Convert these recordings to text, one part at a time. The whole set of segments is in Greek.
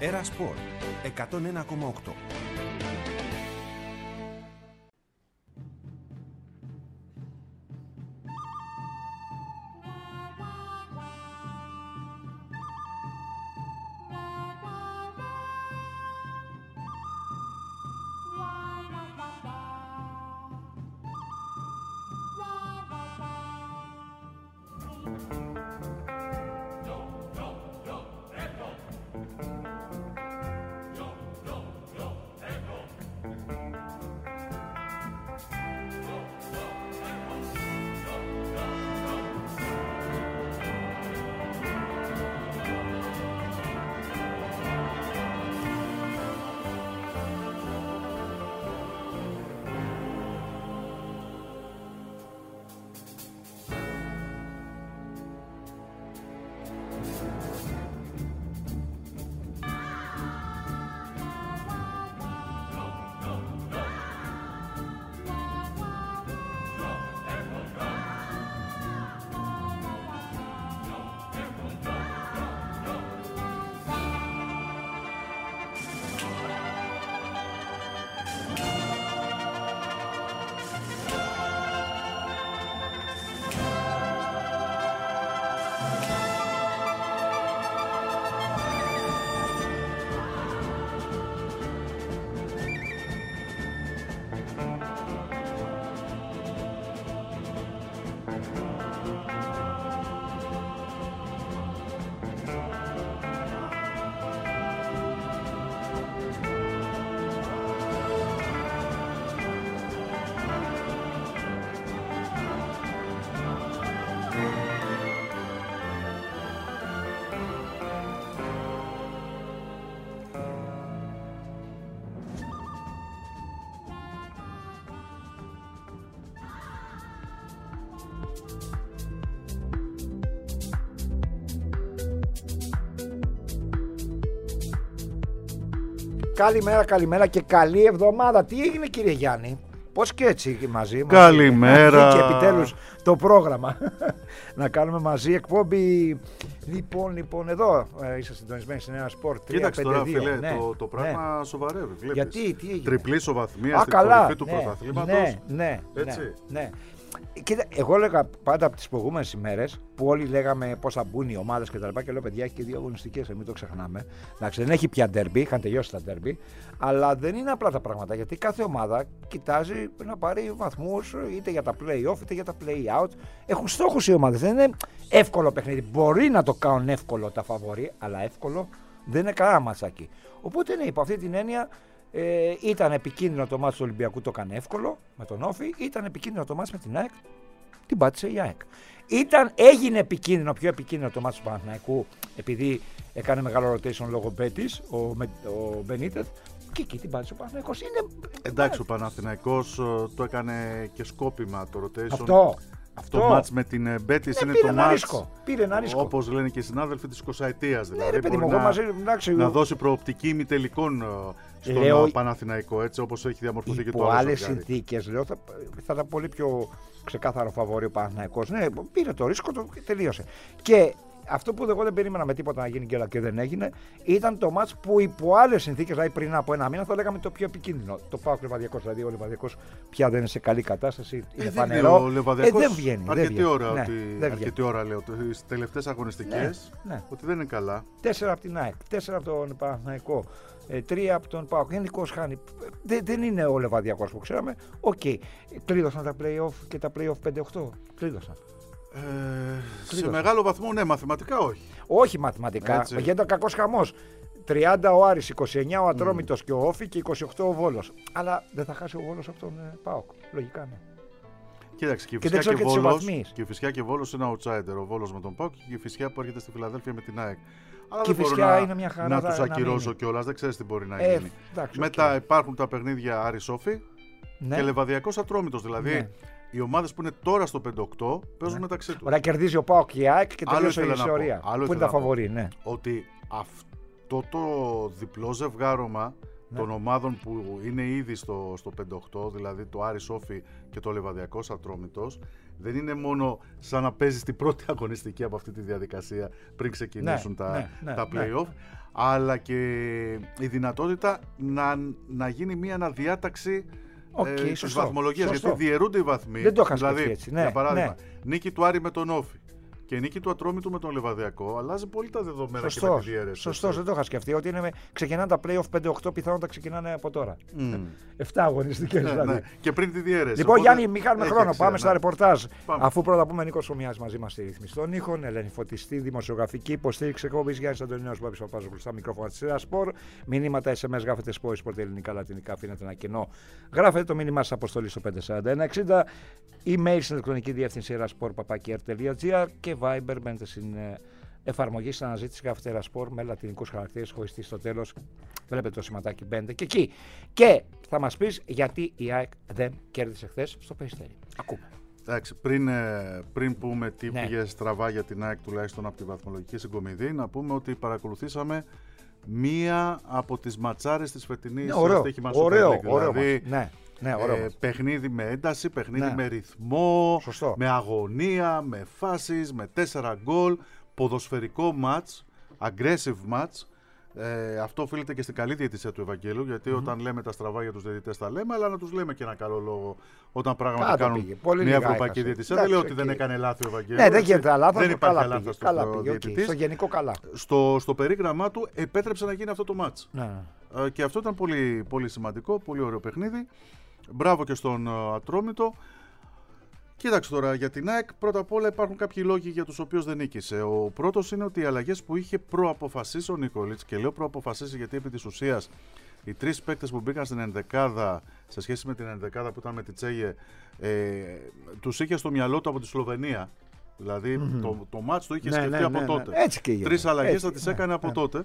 Έρα Σπορ 101,8. Καλημέρα και καλή εβδομάδα. Τι έγινε, κύριε Γιάννη? Πώς και έτσι μαζί? Καλημέρα. Και επιτέλους το πρόγραμμα να κάνουμε μαζί εκπομπή. Λοιπόν, εδώ είσαι συντονισμένοι στην Έρα Σπορ 352. Κοίταξε τώρα, φίλε, το πράγμα σοβαρεύει. Βλέπεις. Γιατί, τι έγινε? Τριπλή ισοβαθμία στην κορυφή του πρωταθλήματος. Ναι. Κοίτα, εγώ έλεγα πάντα από τις προηγούμενες ημέρες που όλοι λέγαμε πώς θα μπουν οι ομάδες και τα λοιπά, και λέω, παιδιά, έχει και δύο αγωνιστικές, μην το ξεχνάμε. Εντάξει, δεν έχει πια ντέρμπι, είχαν τελειώσει τα ντέρμπι, αλλά δεν είναι απλά τα πράγματα, γιατί κάθε ομάδα κοιτάζει να πάρει βαθμούς είτε για τα play-off είτε για τα play-out. Έχουν στόχους οι ομάδες, δεν είναι εύκολο παιχνίδι. Μπορεί να το κάνουν εύκολο τα φαβορί, αλλά εύκολο δεν είναι κανένα ματσάκι. Οπότε ναι, υπό αυτή την έννοια. Ήταν επικίνδυνο το μάτς του Ολυμπιακού, το έκανε εύκολο με τον Όφη. Ήταν επικίνδυνο το μάτς με την ΑΕΚ, την πάτησε η ΑΕΚ. Έγινε επικίνδυνο, πιο επικίνδυνο το μάτς του Παναθηναϊκού, επειδή έκανε μεγάλο rotation λόγω Μπέτης, ο Μπενίτεθ, και εκεί την πάτησε ο Παναθηναϊκός. Εντάξει, ο Παναθηναϊκός το έκανε και σκόπιμα το rotation. Αυτό μάτς με την Μπέτης είναι το μάτς, όπως λένε και οι συνάδελφοι, της 20ετίας. Δηλαδή μπορεί να δώσει προοπτική ημιτελικών στον Παναθηναϊκό, έτσι όπως έχει διαμορφωθεί και το άλλο. Υπό άλλες συνθήκες, λέω, θα ήταν πολύ πιο ξεκάθαρο φαβορί ο Παναθηναϊκός. Ναι, πήρε το ρίσκο και τελείωσε. Και αυτό που εγώ δεν περίμενα με τίποτα να γίνει και δεν έγινε, ήταν το μάτς που υπό άλλες συνθήκες, δηλαδή πριν από ένα μήνα, θα λέγαμε το πιο επικίνδυνο. Το ΠΑΟΚ Λεβαδιακός, δηλαδή ο Λεβαδιακός πια δεν είναι σε καλή κατάσταση. Είναι φανερό. Δεν βγαίνει. Αρκετή ώρα λέω στις τελευταίες αγωνιστικές ότι δεν είναι καλά. 4 από την ΑΕΚ, 4 από τον Παναθηναϊκό, 3 από τον ΠΑΟΚ. Γενικώς χάνει. Δεν είναι ο Λεβαδιακός που ξέραμε. Οκ. Κλείδωσαν τα play-off και τα play-off 5-8. Κλείδωσαν. Σε μεγάλο βαθμό, ναι, μαθηματικά όχι. Όχι μαθηματικά, γίνεται ο κακός χαμός. 30 ο Άρης, 29 ο Ατρόμητος και ο Όφη και 28 ο Βόλος. Αλλά δεν θα χάσει ο Βόλος από τον ΠΑΟΚ. Λογικά ναι. Κοίταξε, και η Φυσιά και Βόλος είναι outsider. Ο Βόλος με τον ΠΑΟΚ και η Φυσιά που έρχεται στη Φιλαδέλφια με την ΑΕΚ. Αλλά και δεν μπορώ να τους ακυρώσω κιόλας, δεν ξέρεις τι μπορεί να γίνει. Μετά υπάρχουν τα παιχνίδια Άρης Όφη και Λεβαδιακός Ατρόμητος. Δηλαδή οι ομάδες που είναι τώρα στο 5-8 παίζουν μεταξύ τους. Ωραία, κερδίζει ο ΠΑΟΚ και η ΑΕΚ και τελείωσε η ισορροπία. Πού είναι τα φαβορί, ναι. Ότι αυτό το διπλό ζευγάρωμα των ομάδων που είναι ήδη στο 5-8, δηλαδή το Άρης Όφη και το Λεβαδιακός Ατρόμητος, δεν είναι μόνο σαν να παίζεις την πρώτη αγωνιστική από αυτή τη διαδικασία πριν ξεκινήσουν τα play-off, αλλά και η δυνατότητα να γίνει μια αναδιάταξη της βαθμολογίας, γιατί διαιρούνται οι βαθμοί. Δεν το είχα σκεφτεί έτσι. Για παράδειγμα, νίκη του Άρη με τον Όφη και νίκη του Ατρόμητου με τον Λεβαδιακό, αλλάζει πολύ τα δεδομένα και με τη διαίρεση. Σωστός, δεν το είχα σκεφτεί. Ότι ξεκινάνε τα play-off 5-8, πιθανότατα ξεκινάνε από τώρα. 7 αγωνιστικές δηλαδή. Ναι. Και πριν τη διαίρεση. Λοιπόν, οπότε, Γιάννη, μην χάνουμε χρόνο. Πάμε στα ρεπορτάζ. Αφού πρώτα πούμε, Νίκος Ομιάς μαζί μας στη ρύθμιση των ήχων, Ελένη Φωτιστή, δημοσιογραφική υποστήριξη εκπομπής, Γιάννης Αντωνιός, Μπάμπης Παπάζογλου στα μικρόφωνα της Σειράς Σπορ. Μηνύματα SMS γράφετε Sport ελληνικά, λατινικά, αφήνετε ένα κενό. Γράφετε το μήνυμά σας αποστολή στο 54160. Email στην ηλεκτρονική διεύθυνση erasport.gr και Viber. Μπαίνετε στην εφαρμογή, στην αναζήτηση γράφετε Ερασπορ με λατινικούς χαρακτήρες χωριστή στο τέλος. Βλέπετε το σηματάκι, μπαίνετε και εκεί. Και θα μας πεις γιατί η ΑΕΚ δεν κέρδισε χθες στο Περιστέρι. Ακούμε. Εντάξει, πριν πούμε τι πήγε στραβά για την ΑΕΚ, τουλάχιστον από τη βαθμολογική συγκομιδή, να πούμε ότι παρακολουθήσαμε μία από τις ματσάρες της φετινής στοίχημα Super League. Δηλαδή, παιχνίδι με ένταση, παιχνίδι με ρυθμό, με αγωνία, με φάσεις, με 4 γκολ, ποδοσφαιρικό μάτς, aggressive match. Αυτό οφείλεται και στην καλή διαιτησία του Ευαγγέλου, γιατί όταν λέμε τα στραβά για τους διαιτητές τα λέμε, αλλά να τους λέμε και ένα καλό λόγο όταν πράγματι κάνουν μια ευρωπαϊκή διαιτησία. Δεν λέω ότι δεν έκανε λάθη ο Ευαγγέλου. Ναι, δεν γίνεται λάθος. Δεν υπάρχει λάθος στο διαιτητής. Στο γενικό καλά. Στο περίγραμμά του επέτρεψε να γίνει αυτό το μάτς. Και αυτό ήταν πολύ, πολύ σημαντικό, πολύ ωραίο παιχνίδι. Μπράβο και στον Ατρόμητο. Κοίταξε τώρα, για την ΑΕΚ πρώτα απ' όλα υπάρχουν κάποιοι λόγοι για τους οποίους δεν νίκησε. Ο πρώτος είναι ότι οι αλλαγές που είχε προαποφασίσει ο Νικολίτς, και λέω προαποφασίσει γιατί επί της ουσίας οι 3 παίκτες που μπήκαν στην ενδεκάδα σε σχέση με την ενδεκάδα που ήταν με τη Τσέγε, τους είχε στο μυαλό του από τη Σλοβενία. Δηλαδή το μάτς το είχε σκεφτεί από τότε. 3 αλλαγές θα τις έκανε από τότε.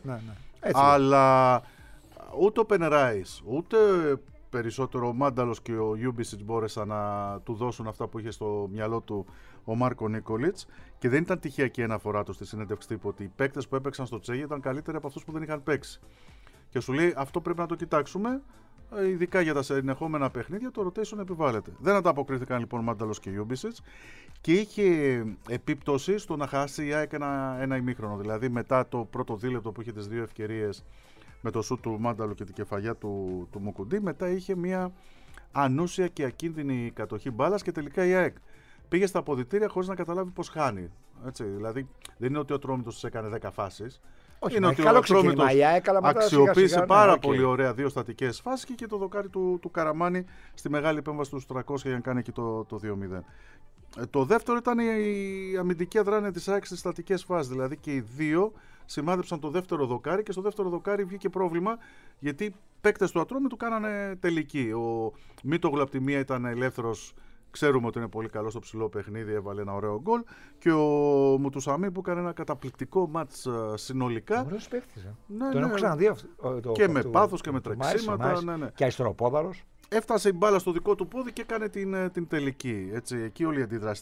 Αλλά ούτε ο Πενεράης, ούτε περισσότερο ο Μάνταλος και ο Ιούμπισιτς μπόρεσαν να του δώσουν αυτά που είχε στο μυαλό του ο Μάρκο Νίκολιτς, και δεν ήταν τυχαία η αναφορά του στη συνέντευξη τύπου ότι οι παίκτες που έπαιξαν στο Τσέγε ήταν καλύτεροι από αυτούς που δεν είχαν παίξει. Και σου λέει αυτό πρέπει να το κοιτάξουμε, ειδικά για τα συνεχόμενα παιχνίδια, το rotation επιβάλλεται. Δεν ανταποκρίθηκαν λοιπόν ο Μάνταλος και ο Ιούμπισιτς και είχε επίπτωση στο να χάσει η ΑΕΚ ένα ημίχρονο. Δηλαδή μετά το πρώτο δίλεπτο που είχε τις 2 ευκαιρίες με το σούτ του Μάνταλου και την κεφαλιά του Μουκουντή, μετά είχε μια ανούσια και ακίνδυνη κατοχή μπάλας και τελικά η ΑΕΚ πήγε στα αποδυτήρια χωρίς να καταλάβει πως χάνει. Έτσι, δηλαδή δεν είναι ότι ο Ατρόμητος έκανε 10 φάσεις. Όχι, είναι ότι ο Ατρόμητος αξιοποίησε πάρα πολύ ωραία 2 στατικές φάσεις και το δοκάρι του Καραμάνη στη μεγάλη επέμβαση του 300 για να κάνει εκεί το 2-0. Το δεύτερο ήταν η αμυντική αδράνεια της ΑΕΚ στις στατικές φάσεις, δηλαδή και οι δύο σημάδεψαν το δεύτερο δοκάρι και στο δεύτερο δοκάρι βγήκε πρόβλημα γιατί παίκτες του Ατρόμητου κάνανε τελική. Ο Μίτογλου από τη μία ήταν ελεύθερος, ξέρουμε ότι είναι πολύ καλό στο ψηλό παιχνίδι, έβαλε ένα ωραίο γκολ, και ο Μουτουσαμί που έκανε ένα καταπληκτικό μάτς συνολικά. Ωραίος παίκτης. Τον έχω ξαναδεί και με πάθος και με τρεξίματα. Και αριστεροπόδαρος. Έφτασε η μπάλα στο δικό του πόδι και έκανε την τελική. Έτσι, εκεί όλη η αντίδραση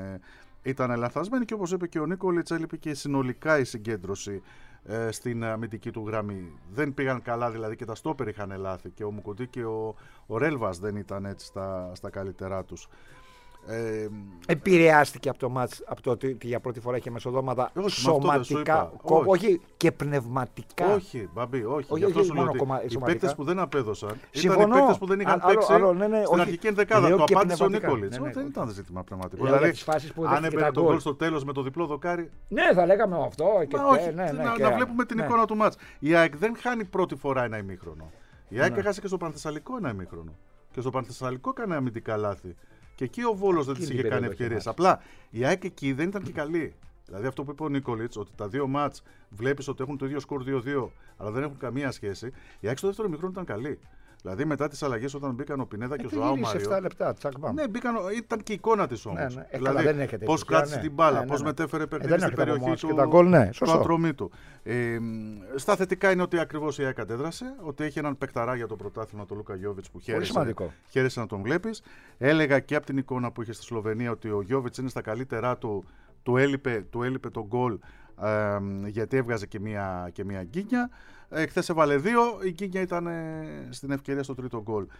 ήταν λανθασμένη και όπως είπε και ο Νίκολιτς, έλειπε και συνολικά η συγκέντρωση στην αμυντική του γραμμή. Δεν πήγαν καλά, δηλαδή και τα στόπερ είχαν λάθη και ο Μουκουντή και ο Ρέλβας δεν ήταν έτσι στα καλύτερά τους. Επηρεάστηκε από το μάτς, από το ότι για πρώτη φορά είχε μεσοδόματα σωματικά, όχι και πνευματικά. Όχι, Μπαμπή, όχι. Γι' αυτό σου λέω ότι οι παίκτες που δεν απέδωσαν ήταν οι παίκτες που δεν είχαν παίξει στην αρχική ενδεκάδα. Το απάντησε ο Νίκολιτς. Δεν ήταν ζήτημα πνευματικό. Δηλαδή, αν έπαιρνε τον γκολ στο τέλος με το διπλό δοκάρι. Ναι, θα λέγαμε αυτό. Να βλέπουμε την εικόνα του μάτς. Η ΑΕΚ δεν χάνει πρώτη φορά ένα ημίχρονο. Η ΑΕΚ έχασε και στο Πανθεσσαλικό ένα ημίχρονο. Και στο Πανθεσσαλικό έκανε αμυντικά λάθη. Και εκεί ο Βόλος δεν της είχε κάνει ευκαιρίες. Απλά η ΑΕΚ εκεί δεν ήταν και καλή. Δηλαδή αυτό που είπε ο Νίκολιτς, ότι τα δύο μάτς βλέπεις ότι έχουν το ίδιο σκορ 2-2, αλλά δεν έχουν καμία σχέση. Η ΑΕΚ στο δεύτερο ημίχρονο ήταν καλή. Δηλαδή μετά τις αλλαγές όταν μπήκαν ο Πινέδα και ο Ζωάο Μάριο. 7 λεπτά, τσακ μπαμ. Ναι, ήταν και η εικόνα της όμως. Ναι. Δηλαδή πώς κράτησε την μπάλα, πώς μετέφερε παιχνίδι στην περιοχή του Ατρομήτου. Στα θετικά είναι ότι ακριβώς η ΑΕΚ αντέδρασε, ότι έχει έναν παικταρά για το πρωτάθλημα, τον Λούκα Γιόβιτς, που χαίρεσε να τον βλέπεις. Έλεγα και από την εικόνα που είχε στη Σλοβενία ότι ο Γιόβιτς είναι στα καλύτερά του, του έλειπε το γκολ, γιατί έβγαζε και μια γκίνια. Χθες έβαλε 2, η γκίνια ήταν στην ευκαιρία στο τρίτο γκολ.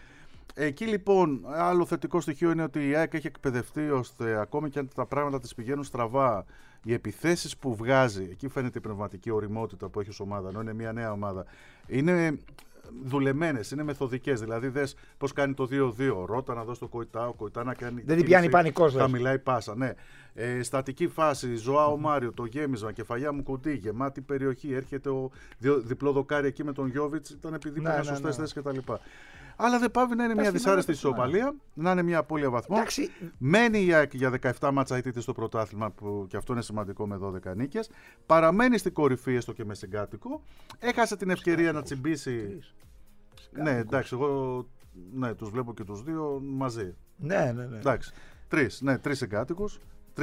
Εκεί λοιπόν, άλλο θετικό στοιχείο είναι ότι η ΑΕΚ έχει εκπαιδευτεί ώστε ακόμη και αν τα πράγματα της πηγαίνουν στραβά, οι επιθέσεις που βγάζει, εκεί φαίνεται η πνευματική οριμότητα που έχει ως ομάδα, ενώ είναι μια νέα ομάδα, είναι δουλεμένες, είναι μεθοδικές. Δηλαδή, δες πώς κάνει το 2-2. Ρώτα να δώσει το Κοϊτά, ο Κοϊτά να κάνει. Δεν την πιάνει πανικός. Θα μιλάει πάσα. Ναι. Στατική φάση, Ζωάο Μάριο, το γέμισμα, κεφαλιά μου κοντή, γεμάτη περιοχή. Έρχεται ο διπλό δοκάρι εκεί με τον Γιώβιτς, ήταν επειδή πήγαν σωστές θέσεις κτλ. Αλλά δεν πάβει να είναι μια δυσάρεστη ισοπαλία, να είναι μια απώλεια βαθμών. Μένει η ΑΕΚ για 17 μάτσα αιτήτης στο πρωτάθλημα, που και αυτό είναι σημαντικό με 12 νίκες. Παραμένει στην κορυφή, έστω και με συγκάτοικο. Έχασε την ευκαιρία να τσιμπήσει. Ναι, εντάξει, εγώ τους βλέπω και τους δύο μαζί. Ναι. Εντάξει. Τρεις συγκάτοικους.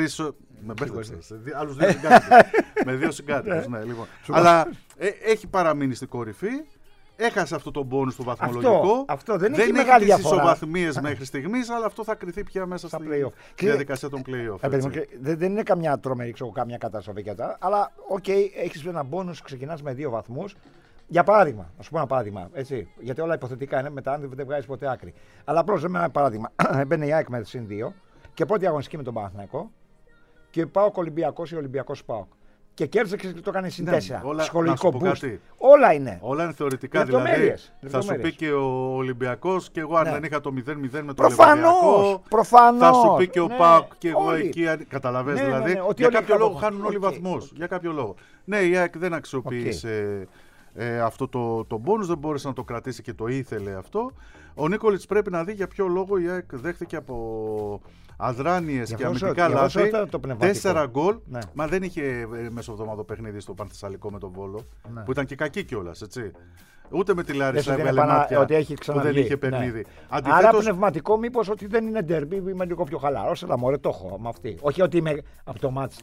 Με μπέρδεψες. Άλλους δύο συγκάτοικους. Με δύο συγκάτοικους, ναι, λοιπόν. Αλλά έχει παραμείνει στην κορυφή. Έχασε αυτό το μπόνους στο βαθμολογικό. Αυτό δεν έχει μεγάλη διαφορά. Δεν έχει τις ισοβαθμίες μέχρι στιγμής, αλλά αυτό θα κριθεί πια μέσα στη διαδικασία των play-off. Δεν είναι καμιά τρομερή, καμιά καταστροφή και αυτά. Αλλά, έχεις ένα μπόνους, ξεκινάς με 2 βαθμούς. Για παράδειγμα, να σου πω ένα παράδειγμα. Έτσι, γιατί όλα υποθετικά είναι, μετά δεν βγάζει ποτέ άκρη. Αλλά απλώς λέμε ένα παράδειγμα. Μπαίνει η ΑΕΚ με συν 2 και πρώτη αγωνιστική με τον Παναθηναϊκό και ΠΑΟΚ Ολυμπιακός ή Ολυμπιακός ΠΑΟΚ. Και κέρδισε και το έκανε συν 4. Ψυχολογικό boost. Όλα είναι. Όλα είναι θεωρητικά. Δηλαδή θα σου πει και ο Ολυμπιακός και εγώ αν δεν είχα το 0-0 με τον Ολυμπιακό. Προφανώς. Θα σου πει και ο ΠΑΟΚ και εγώ εκεί. Καταλαβαίνεις δηλαδή. Για κάποιο λόγο χάνουν όλοι βαθμούς. Για κάποιο λόγο. Ναι, η ΑΕΚ δεν αξιοποίησε αυτό το μπόνους, δεν μπόρεσε να το κρατήσει και το ήθελε αυτό. Ο Νίκολιτς πρέπει να δει για ποιο λόγο η ΑΕΚ δέχτηκε από αδράνειες και αμυντικά λάθη 4 γκολ. Ναι. Μα δεν είχε μεσοβδομάδο παιχνίδι στο Πανθεσσαλικό με τον Βόλο, ναι, που ήταν και κακή κιόλας, έτσι. Ούτε με τη Λάρισα έβγαλε μάτια που δεν είχε παιχνίδι. Ναι. Αντιθέτως, άρα πνευματικό, μήπως ότι δεν είναι ντέρμπι, είμαι λίγο πιο χαλαρός, αλλά μωρέ το έχω με αυτή. Όχι ότι είμαι από το μάτς.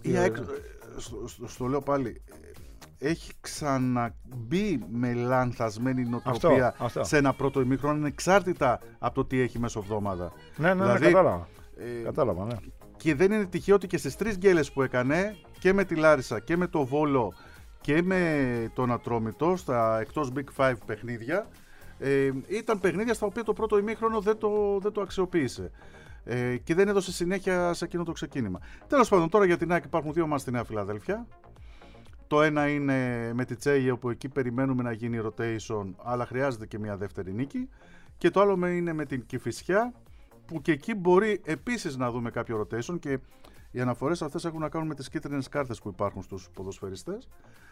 Στο λέω πάλι. Έχει ξαναμπεί με λανθασμένη νοοτροπία σε ένα πρώτο ημίχρονο, ανεξάρτητα από το τι έχει μεσοβδόμαδα. Ναι, δηλαδή, κατάλαβα. Ναι. Και δεν είναι τυχαίο ότι και στις 3 γκέλες που έκανε και με τη Λάρισα και με το Βόλο και με τον Ατρόμητο στα εκτός Big 5 παιχνίδια, ήταν παιχνίδια στα οποία το πρώτο ημίχρονο δεν το αξιοποίησε. Και δεν έδωσε συνέχεια σε εκείνο το ξεκίνημα. Τέλος πάντων, τώρα για την ΑΕΚ υπάρχουν 2 μάτς στη Νέα Φιλαδέλφια. Το ένα είναι με τη Τσέγε, όπου εκεί περιμένουμε να γίνει rotation, αλλά χρειάζεται και μια δεύτερη νίκη. Και το άλλο είναι με την Κηφισιά, που και εκεί μπορεί επίσης να δούμε κάποιο rotation, και οι αναφορές αυτές έχουν να κάνουν με τις κίτρινες κάρτες που υπάρχουν στους ποδοσφαιριστές,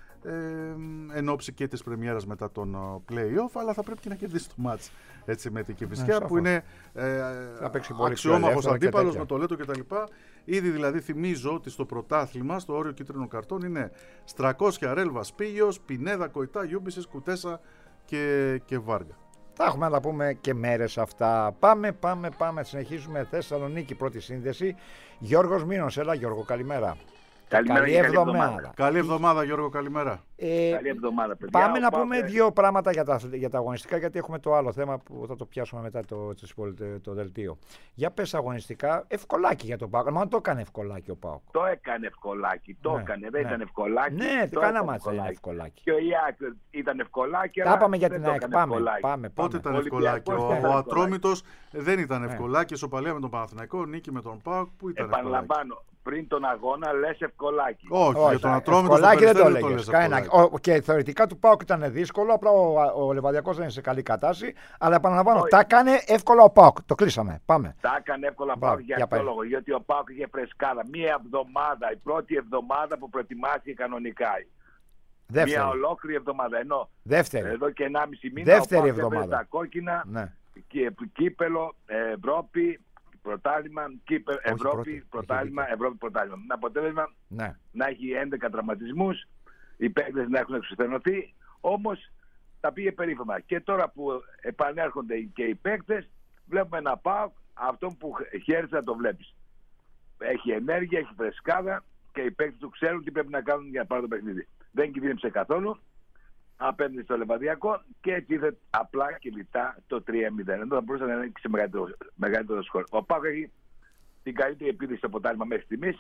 εν ώψη και της πρεμιέρας μετά τον play-off, αλλά θα πρέπει και να κερδίσει το μάτς με την Κηφισιά, που είναι αξιόμαχος αντίπαλος με το Λέτο κτλ. Ήδη δηλαδή θυμίζω ότι στο πρωτάθλημα, στο όριο κίτρινων καρτών, είναι Στρακόσια, Ρέλβα, Σπίγιος, Πινέδα, Κοϊτά, Γιούμπισης, Κουτέσα και Βάργα. Θα έχουμε να τα πούμε και μέρες αυτά. Πάμε. Συνεχίζουμε. Θεσσαλονίκη, πρώτη σύνδεση. Γιώργος Μήνος, έλα Γιώργο, καλημέρα. Καλή εβδομάδα. Καλή εβδομάδα, Γιώργο, καλημέρα. Καλή εβδομάδα, παιδιά. Πάμε να πούμε 2 πράγματα για τα αγωνιστικά, γιατί έχουμε το άλλο θέμα που θα το πιάσουμε μετά το δελτίο. Για πες αγωνιστικά, ευκολάκι για τον ΠΑΟΚ. Μα το έκανε ευκολάκι ο ΠΑΟΚ. Το έκανε ευκολάκι, δεν ήταν ευκολάκι. Ναι, τι κάνα μάτσα είναι ευκολάκι. Και ο Ιάκ ήταν ευκολάκι. Τα πάμε για την ΑΕΚ. Πάμε. Πότε ήταν ευκολάκι? Ο Ατρόμητος δεν ήταν ευκολάκι. Ισοπαλία με τον Παναθηναϊκό, νίκη με τον ΠΑΟΚ, που ήταν. Επαναλαμβάνω, πριν τον αγώνα λες ευκολάκι. Όχι, για τον Ατρόμητο δεν το λες. Και θεωρητικά του ΠΑΟΚ ήταν δύσκολο, απλά ο Λεβαδιακός δεν είναι σε καλή κατάσταση. Αλλά επαναλαμβάνω, τα έκανε εύκολα ο ΠΑΟΚ. Το κλείσαμε. Πάμε. Τα έκανε εύκολα ο ΠΑΟΚ για ποιο λόγο? Γιατί ο ΠΑΟΚ είχε φρεσκάδα. Μία εβδομάδα, η πρώτη εβδομάδα που προετοιμάστηκε κανονικά. Μία ολόκληρη εβδομάδα. Ενώ εδώ και 1,5 μήνα δεύτερη εβδομάδα. Τα κόκκινα, κύπελο, Ευρώπη. Πρωτάθλημα, Ευρώπη, πρωτάθλημα. Με αποτέλεσμα να έχει 11 τραυματισμούς, οι παίκτες να έχουν εξουθενωθεί, όμως τα πήγε περίφημα. Και τώρα που επανέρχονται και οι παίκτες, βλέπουμε ένα ΠΑΟΚ, αυτόν που χαίρεσαι να το βλέπεις. Έχει ενέργεια, έχει φρεσκάδα και οι παίκτες του ξέρουν τι πρέπει να κάνουν για να πάρουν το παιχνίδι. Δεν κινδύνεψε καθόλου απέναντι στο Λεβαδιακό και έτσι ήρθε απλά και λιτά το 3-0. Εδώ θα μπορούσε να είναι σε μεγαλύτερο σκορ. Ο ΠΑΟΚ έχει την καλύτερη επίδυση στο ποτάσμα μέχρι στιγμής.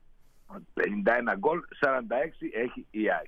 51 γκολ, 46 έχει η ΑΕΚ.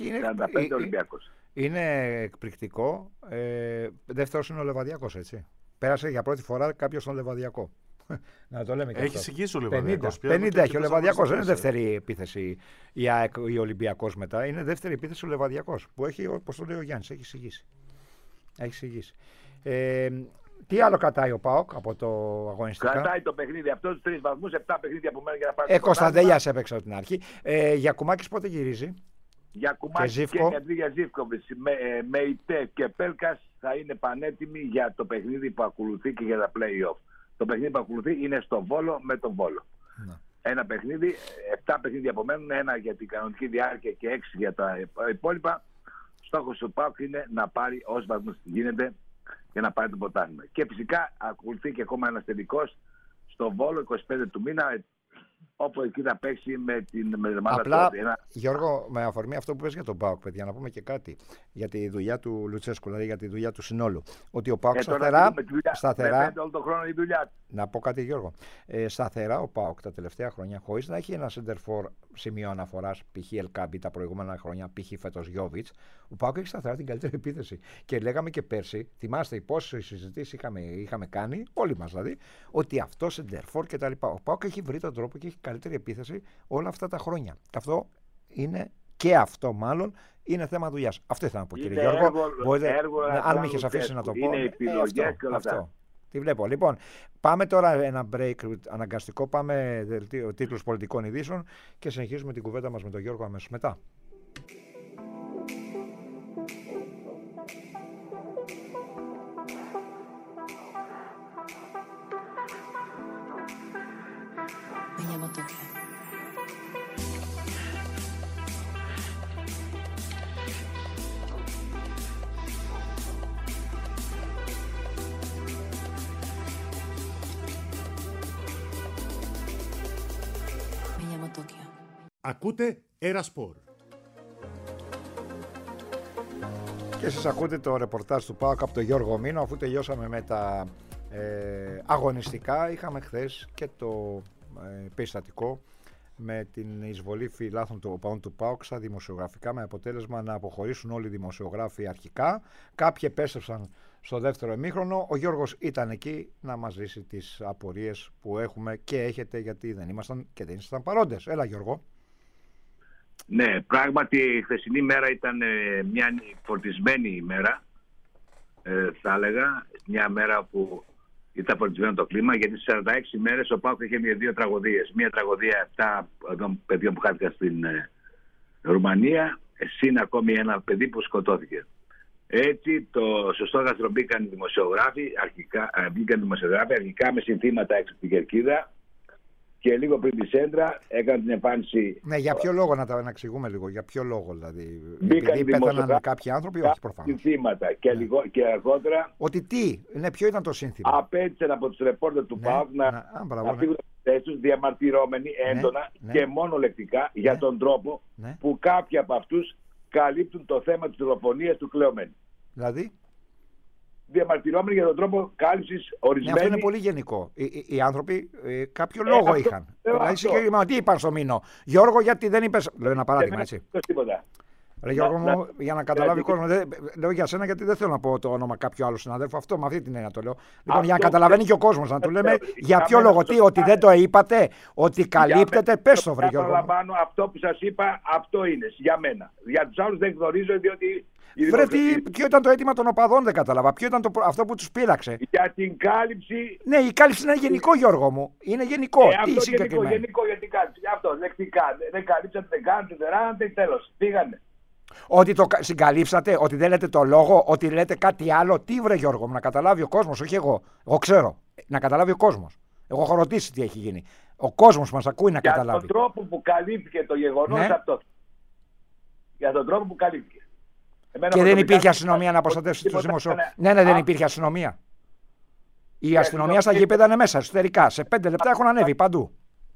45 Ολυμπιακός. Είναι εκπληκτικό. Δεύτερος είναι ο Λεβαδιακός, έτσι. Πέρασε για πρώτη φορά κάποιο στον Λεβαδιακό. Να το λέμε και έχει συγγύσει ο Λεβαδιακός. 50 έχει ο Λεβαδιακός. Δεν είναι δεύτερη επίθεση η Ολυμπιακός μετά. Είναι δεύτερη επίθεση ο Λεβαδιακός. Που έχει, όπως το λέει ο Γιάννης, έχει συγγύσει. Τι άλλο κρατάει ο ΠΑΟΚ από το αγωνιστικά? Κρατάει το παιχνίδι αυτό, τους 3 βαθμούς, 7 παιχνίδια από μένα για να πάρει. Κωνσταντέλιας έπαιξε από την αρχή. Γιακουμάκης πότε γυρίζει? Γιακουμάκης και Αντρίγια Ζίβκοβιτς με ΙΤΕ και Πέλκας θα είναι πανέτοιμοι για το παιχνίδι που ακολουθεί και για τα play-off. Το παιχνίδι που ακολουθεί είναι στο Βόλο με τον Βόλο. Να. Ένα παιχνίδι, 7 παιχνίδια απομένουν, 1 για την κανονική διάρκεια και 6 για τα υπόλοιπα. Στόχος του ΠΑΟΚ είναι να πάρει όσους βαθμούς γίνεται για να πάρει το πρωτάθλημα. Και φυσικά ακολουθεί και ακόμα ένας τελικός στο Βόλο 25 του μήνα, όπου εκεί θα παίξει με την ομάδα του. Απλά, Γιώργο, με αφορμή αυτό που πες για τον ΠΑΟΚ, παιδιά, να πούμε και κάτι για τη δουλειά του Λουτσέσκου, δηλαδή για τη δουλειά του συνόλου. Ότι ο ΠΑΟΚ σταθερά. Όλο τον χρόνο η δουλειά. Να πω κάτι, Γιώργο. Σταθερά ο ΠΑΟΚ τα τελευταία χρόνια, χωρίς να έχει ένα center for σημείο αναφοράς, π.χ. Ελκάμπη τα προηγούμενα χρόνια, π.χ. φέτος Γιόβιτς, ο ΠΑΟΚ έχει σταθερά την καλύτερη επίθεση. Και λέγαμε και πέρσι, θυμάστε πόσες συζητήσεις είχαμε κάνει, όλοι μας δηλαδή, ότι αυτό center for κτλ. Ο ΠΑΟΚ έχει βρει τον τρόπο και έχει καλύτερη επίθεση όλα αυτά τα χρόνια. Αυτό είναι και αυτό μάλλον είναι θέμα δουλειάς. Αυτό ήθελα να πω, κύριε Γιώργο. Αν με είχες αφήσει να το πω. Είναι επιλογές και όλα αυτά. Τι βλέπω. Λοιπόν, πάμε τώρα ένα break αναγκαστικό. Πάμε τίτλους πολιτικών ειδήσεων και συνεχίζουμε την κουβέντα μας με τον Γιώργο αμέσως μετά. Ακούτε Ερασπορ. Και σας ακούτε το ρεπορτάζ του ΠΑΟΚ από τον Γιώργο Μήνο. Αφού τελειώσαμε με τα αγωνιστικά, είχαμε χθες και το περιστατικό με την εισβολή φιλάθλων του οπαδών του ΠΑΟΚ στα δημοσιογραφικά, με αποτέλεσμα να αποχωρήσουν όλοι οι δημοσιογράφοι αρχικά. Κάποιοι επέστρεψαν στο δεύτερο ημίχρονο. Ο Γιώργος ήταν εκεί να μας λύσει τις απορίες που έχουμε και έχετε, γιατί δεν ήμασταν και δεν ήσασταν παρόντες. Έλα, Γιώργο. Ναι, πράγματι η χθεσινή μέρα ήταν μια φορτισμένη ημέρα, θα έλεγα. Μια μέρα που ήταν φορτισμένο το κλίμα, γιατί στις 46 μέρες ο ΠΑΟΚ είχε 2 τραγωδίες. Μια τραγωδία 7 παιδιών που χάθηκαν στην Ρουμανία, συν ακόμη ένα παιδί που σκοτώθηκε. Έτσι, το σωστό γαστρο μπήκαν οι δημοσιογράφοι, αρχικά με συνθήματα έξω από την κερκίδα. Και λίγο πριν τη Σέντρα έκαναν την εμφάνιση. Ναι, για ποιο λόγο να εξηγούμε λίγο, για ποιο λόγο δηλαδή? Επειδή πέθαναν κάποιοι άνθρωποι, όχι προφανώς. Συνθήματα και αργότερα. Ότι τι, ναι, ποιο ήταν το σύνθημα? Απέτυχαν από τους ρεπόρτερ του ΠΑΟΚ να φύγουν από τις θέσεις τους διαμαρτυρόμενοι έντονα και μόνο λεκτικά για τον τρόπο που κάποιοι από αυτούς καλύπτουν το θέμα της δολοφονίας του κλεωμένου. Δηλαδή? Διαμαρτυρόμενοι για τον τρόπο κάλυψης ορισμένοι. Αυτό είναι πολύ γενικό. Οι άνθρωποι κάποιο λόγο είχαν. Δηλαδή συγκεκριμένα τι είπαν στο Μήνο? Γιώργο, γιατί δεν είπες? Λέω ένα παράδειγμα, έτσι. Τίποτα. Ρε Γιώργο μου, για να καταλάβει ο κόσμος, λέω για σένα γιατί δεν θέλω να πω το όνομα κάποιου άλλου συναδέλφου. Αυτό με αυτή την έννοια το λέω. Λοιπόν, για να καταλαβαίνει και ο κόσμος, να του λέμε για ποιο λόγο, ότι δεν το είπατε, ότι καλύπτεται, πες το, βρε Γιώργο. Παραλαμβάνω, αυτό που σας είπα, αυτό είναι για μένα. Για τους άλλους δεν γνωρίζω, διότι. Ποιο ήταν το αίτημα των οπαδών, δεν κατάλαβα. Ποιο ήταν αυτό που τους πείραξε? Για την κάλυψη. Ναι, η κάλυψη είναι γενικό, Γιώργο μου. Είναι γενικό. Αυτό γενικό για την κάλυψη. Αυτό λεκτικά. Δεν καλύψατε, δεν κάνετε, δεν ράνατε, τέλος. Πήγανε. Ότι το συγκαλύψατε, ότι δεν λέτε το λόγο, ότι λέτε κάτι άλλο. Τι, βρε Γιώργο μου, να καταλάβει ο κόσμος, όχι εγώ. Εγώ ξέρω. Να καταλάβει ο κόσμος. Εγώ έχω ρωτήσει τι έχει γίνει. Ο κόσμος μας ακούει να καταλάβει. Για τον τρόπο που καλύφθηκε το γεγονός αυτό. Για τον τρόπο που καλύφθηκε. Και δεν υπήρχε αστυνομία να προστατεύσει τους δημοσιογράφους. Ναι, δεν υπήρχε αστυνομία. Η αστυνομία στα γήπεδα είναι μέσα, εσωτερικά. Σε 5 λεπτά έχουν ανέβει παντού.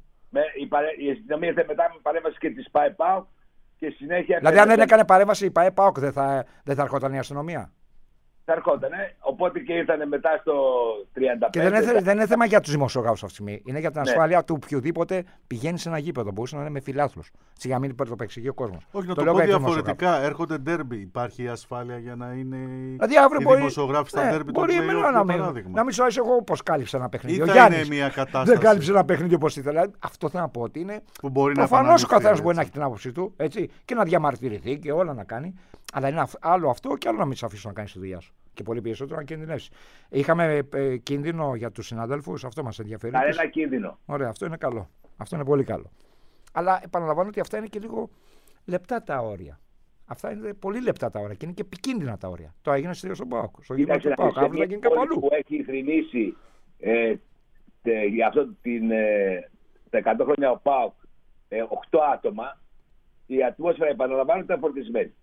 Η αστυνομία ήρθε μετά με παρέμβαση και τη ΠΑΕΠΑΟΚ και συνέχεια. Δηλαδή, αν δεν έκανε παρέμβαση η ΠΑΕΠΑΟΚ, δεν θα ερχόταν η αστυνομία. Θα ερχότανε, οπότε και ήρθανε μετά στο 35. Και δεν είναι θέμα για τους δημοσιογράφους αυτή τη στιγμή. Είναι για την ασφάλεια του οποιοδήποτε πηγαίνει σε ένα γήπεδο. Μπορούσε να είναι με φιλάθλους. Για να μην το επεξηγεί ο κόσμος. Όχι, να το πω διαφορετικά. Έρχονται ντέρμπι. Υπάρχει ασφάλεια για να είναι δηλαδή, οι δημοσιογράφοι στα ντέρμπι του play-off. Να μην σου άρεσε εγώ πώς κάλυψα ένα παιχνίδι. Ή θα είναι μια κατάσταση. Δεν κάλυψε ένα παιχνίδι όπως ήθελα. Αυτό θέλω να πω ότι είναι. Προφανώς ο καθένας μπορεί να έχει την άποψή του και να διαμαρτυρηθεί και όλα να κάνει. Αλλά είναι άλλο αυτό και άλλο να μην σε αφήσουν να κάνει τη δουλειά σου. Και πολύ περισσότερο να κινδυνεύσει. Είχαμε κίνδυνο για τους συναδέλφους, αυτό μας ενδιαφέρει. Κανένα κίνδυνο. Ωραία, αυτό είναι καλό. Αυτό είναι πολύ καλό. Αλλά επαναλαμβάνω ότι αυτά είναι και λίγο λεπτά τα όρια. Αυτά είναι πολύ λεπτά τα όρια και είναι και επικίνδυνα τα όρια. Το έγινε στον ΠΑΟΚ. Στο γήπεδο του ΠΑΟΚ. Αύριο θα γίνει κάπου αλλού. Που έχει θρηνήσει για αυτό τα 100 χρόνια ο ΠΑΟΚ 8 άτομα, η ατμόσφαιρα επαναλαμβάνω ήταν φορτισμένη.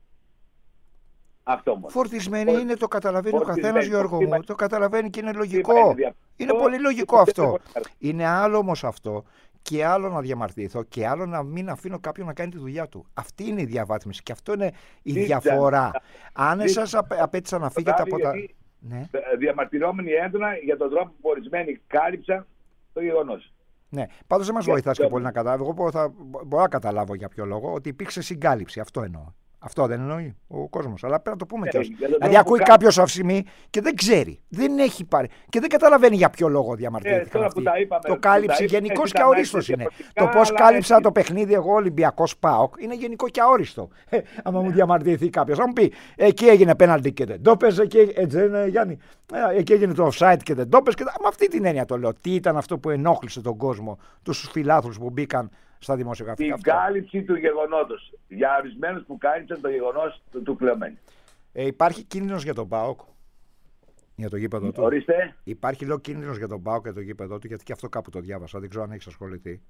Φορτισμένη είναι, το καταλαβαίνει ο καθένας, Γιώργο μου. Το καταλαβαίνει και είναι λογικό. Είναι πολύ λογικό αυτό. Είναι άλλο όμως αυτό και άλλο να διαμαρτυρηθώ και άλλο να μην αφήνω κάποιον να κάνει τη δουλειά του. Αυτή είναι η διαβάθμιση και αυτό είναι η διαφορά. Αν εσάς απέτησαν να φύγετε από τα. Διαμαρτυρόμενοι έντονα για τον τρόπο που ορισμένοι κάλυψαν το γεγονός. Ναι, πάντως δεν μας βοηθάς και πολύ να καταλάβω. Εγώ μπορώ να καταλάβω για ποιο λόγο ότι υπήρξε συγκάλυψη. Αυτό εννοώ. Αυτό δεν εννοεί ο κόσμος. Αλλά πρέπει να το πούμε κιόλας. Δηλαδή, ακούει κάποιος αυσιμή και δεν ξέρει. Δεν έχει πάρει. Και δεν καταλαβαίνει για ποιο λόγο διαμαρτυρήθηκαν αυτοί. Το κάλυψε γενικώς και αορίστος είναι. Το πώς κάλυψα το παιχνίδι εγώ Ολυμπιακός ΠΑΟΚ είναι γενικό και αόριστο. Άμα μου διαμαρτυρηθεί κάποιος. Θα μου πει εκεί έγινε πέναλτι και δεν το έπαιζε. Γιάννη. Εκεί έγινε το offside και δεν το έπαιζε. Με αυτή την έννοια το λέω. Τι ήταν αυτό που ενόχλησε τον κόσμο, τους φιλάθλους που μπήκαν στα δημοσιογραφικά. Την κάλυψη του γεγονότος. Για ορισμένους που κάλυψαν το γεγονός του κλεμμένου. Υπάρχει κίνδυνος για τον ΠΑΟΚ, για το γήπεδο του. Ορίστε. Υπάρχει λέω κίνδυνος για τον ΠΑΟΚ και το γήπεδο του, γιατί και αυτό κάπου το διάβασα. Δεν ξέρω αν έχεις ασχοληθεί.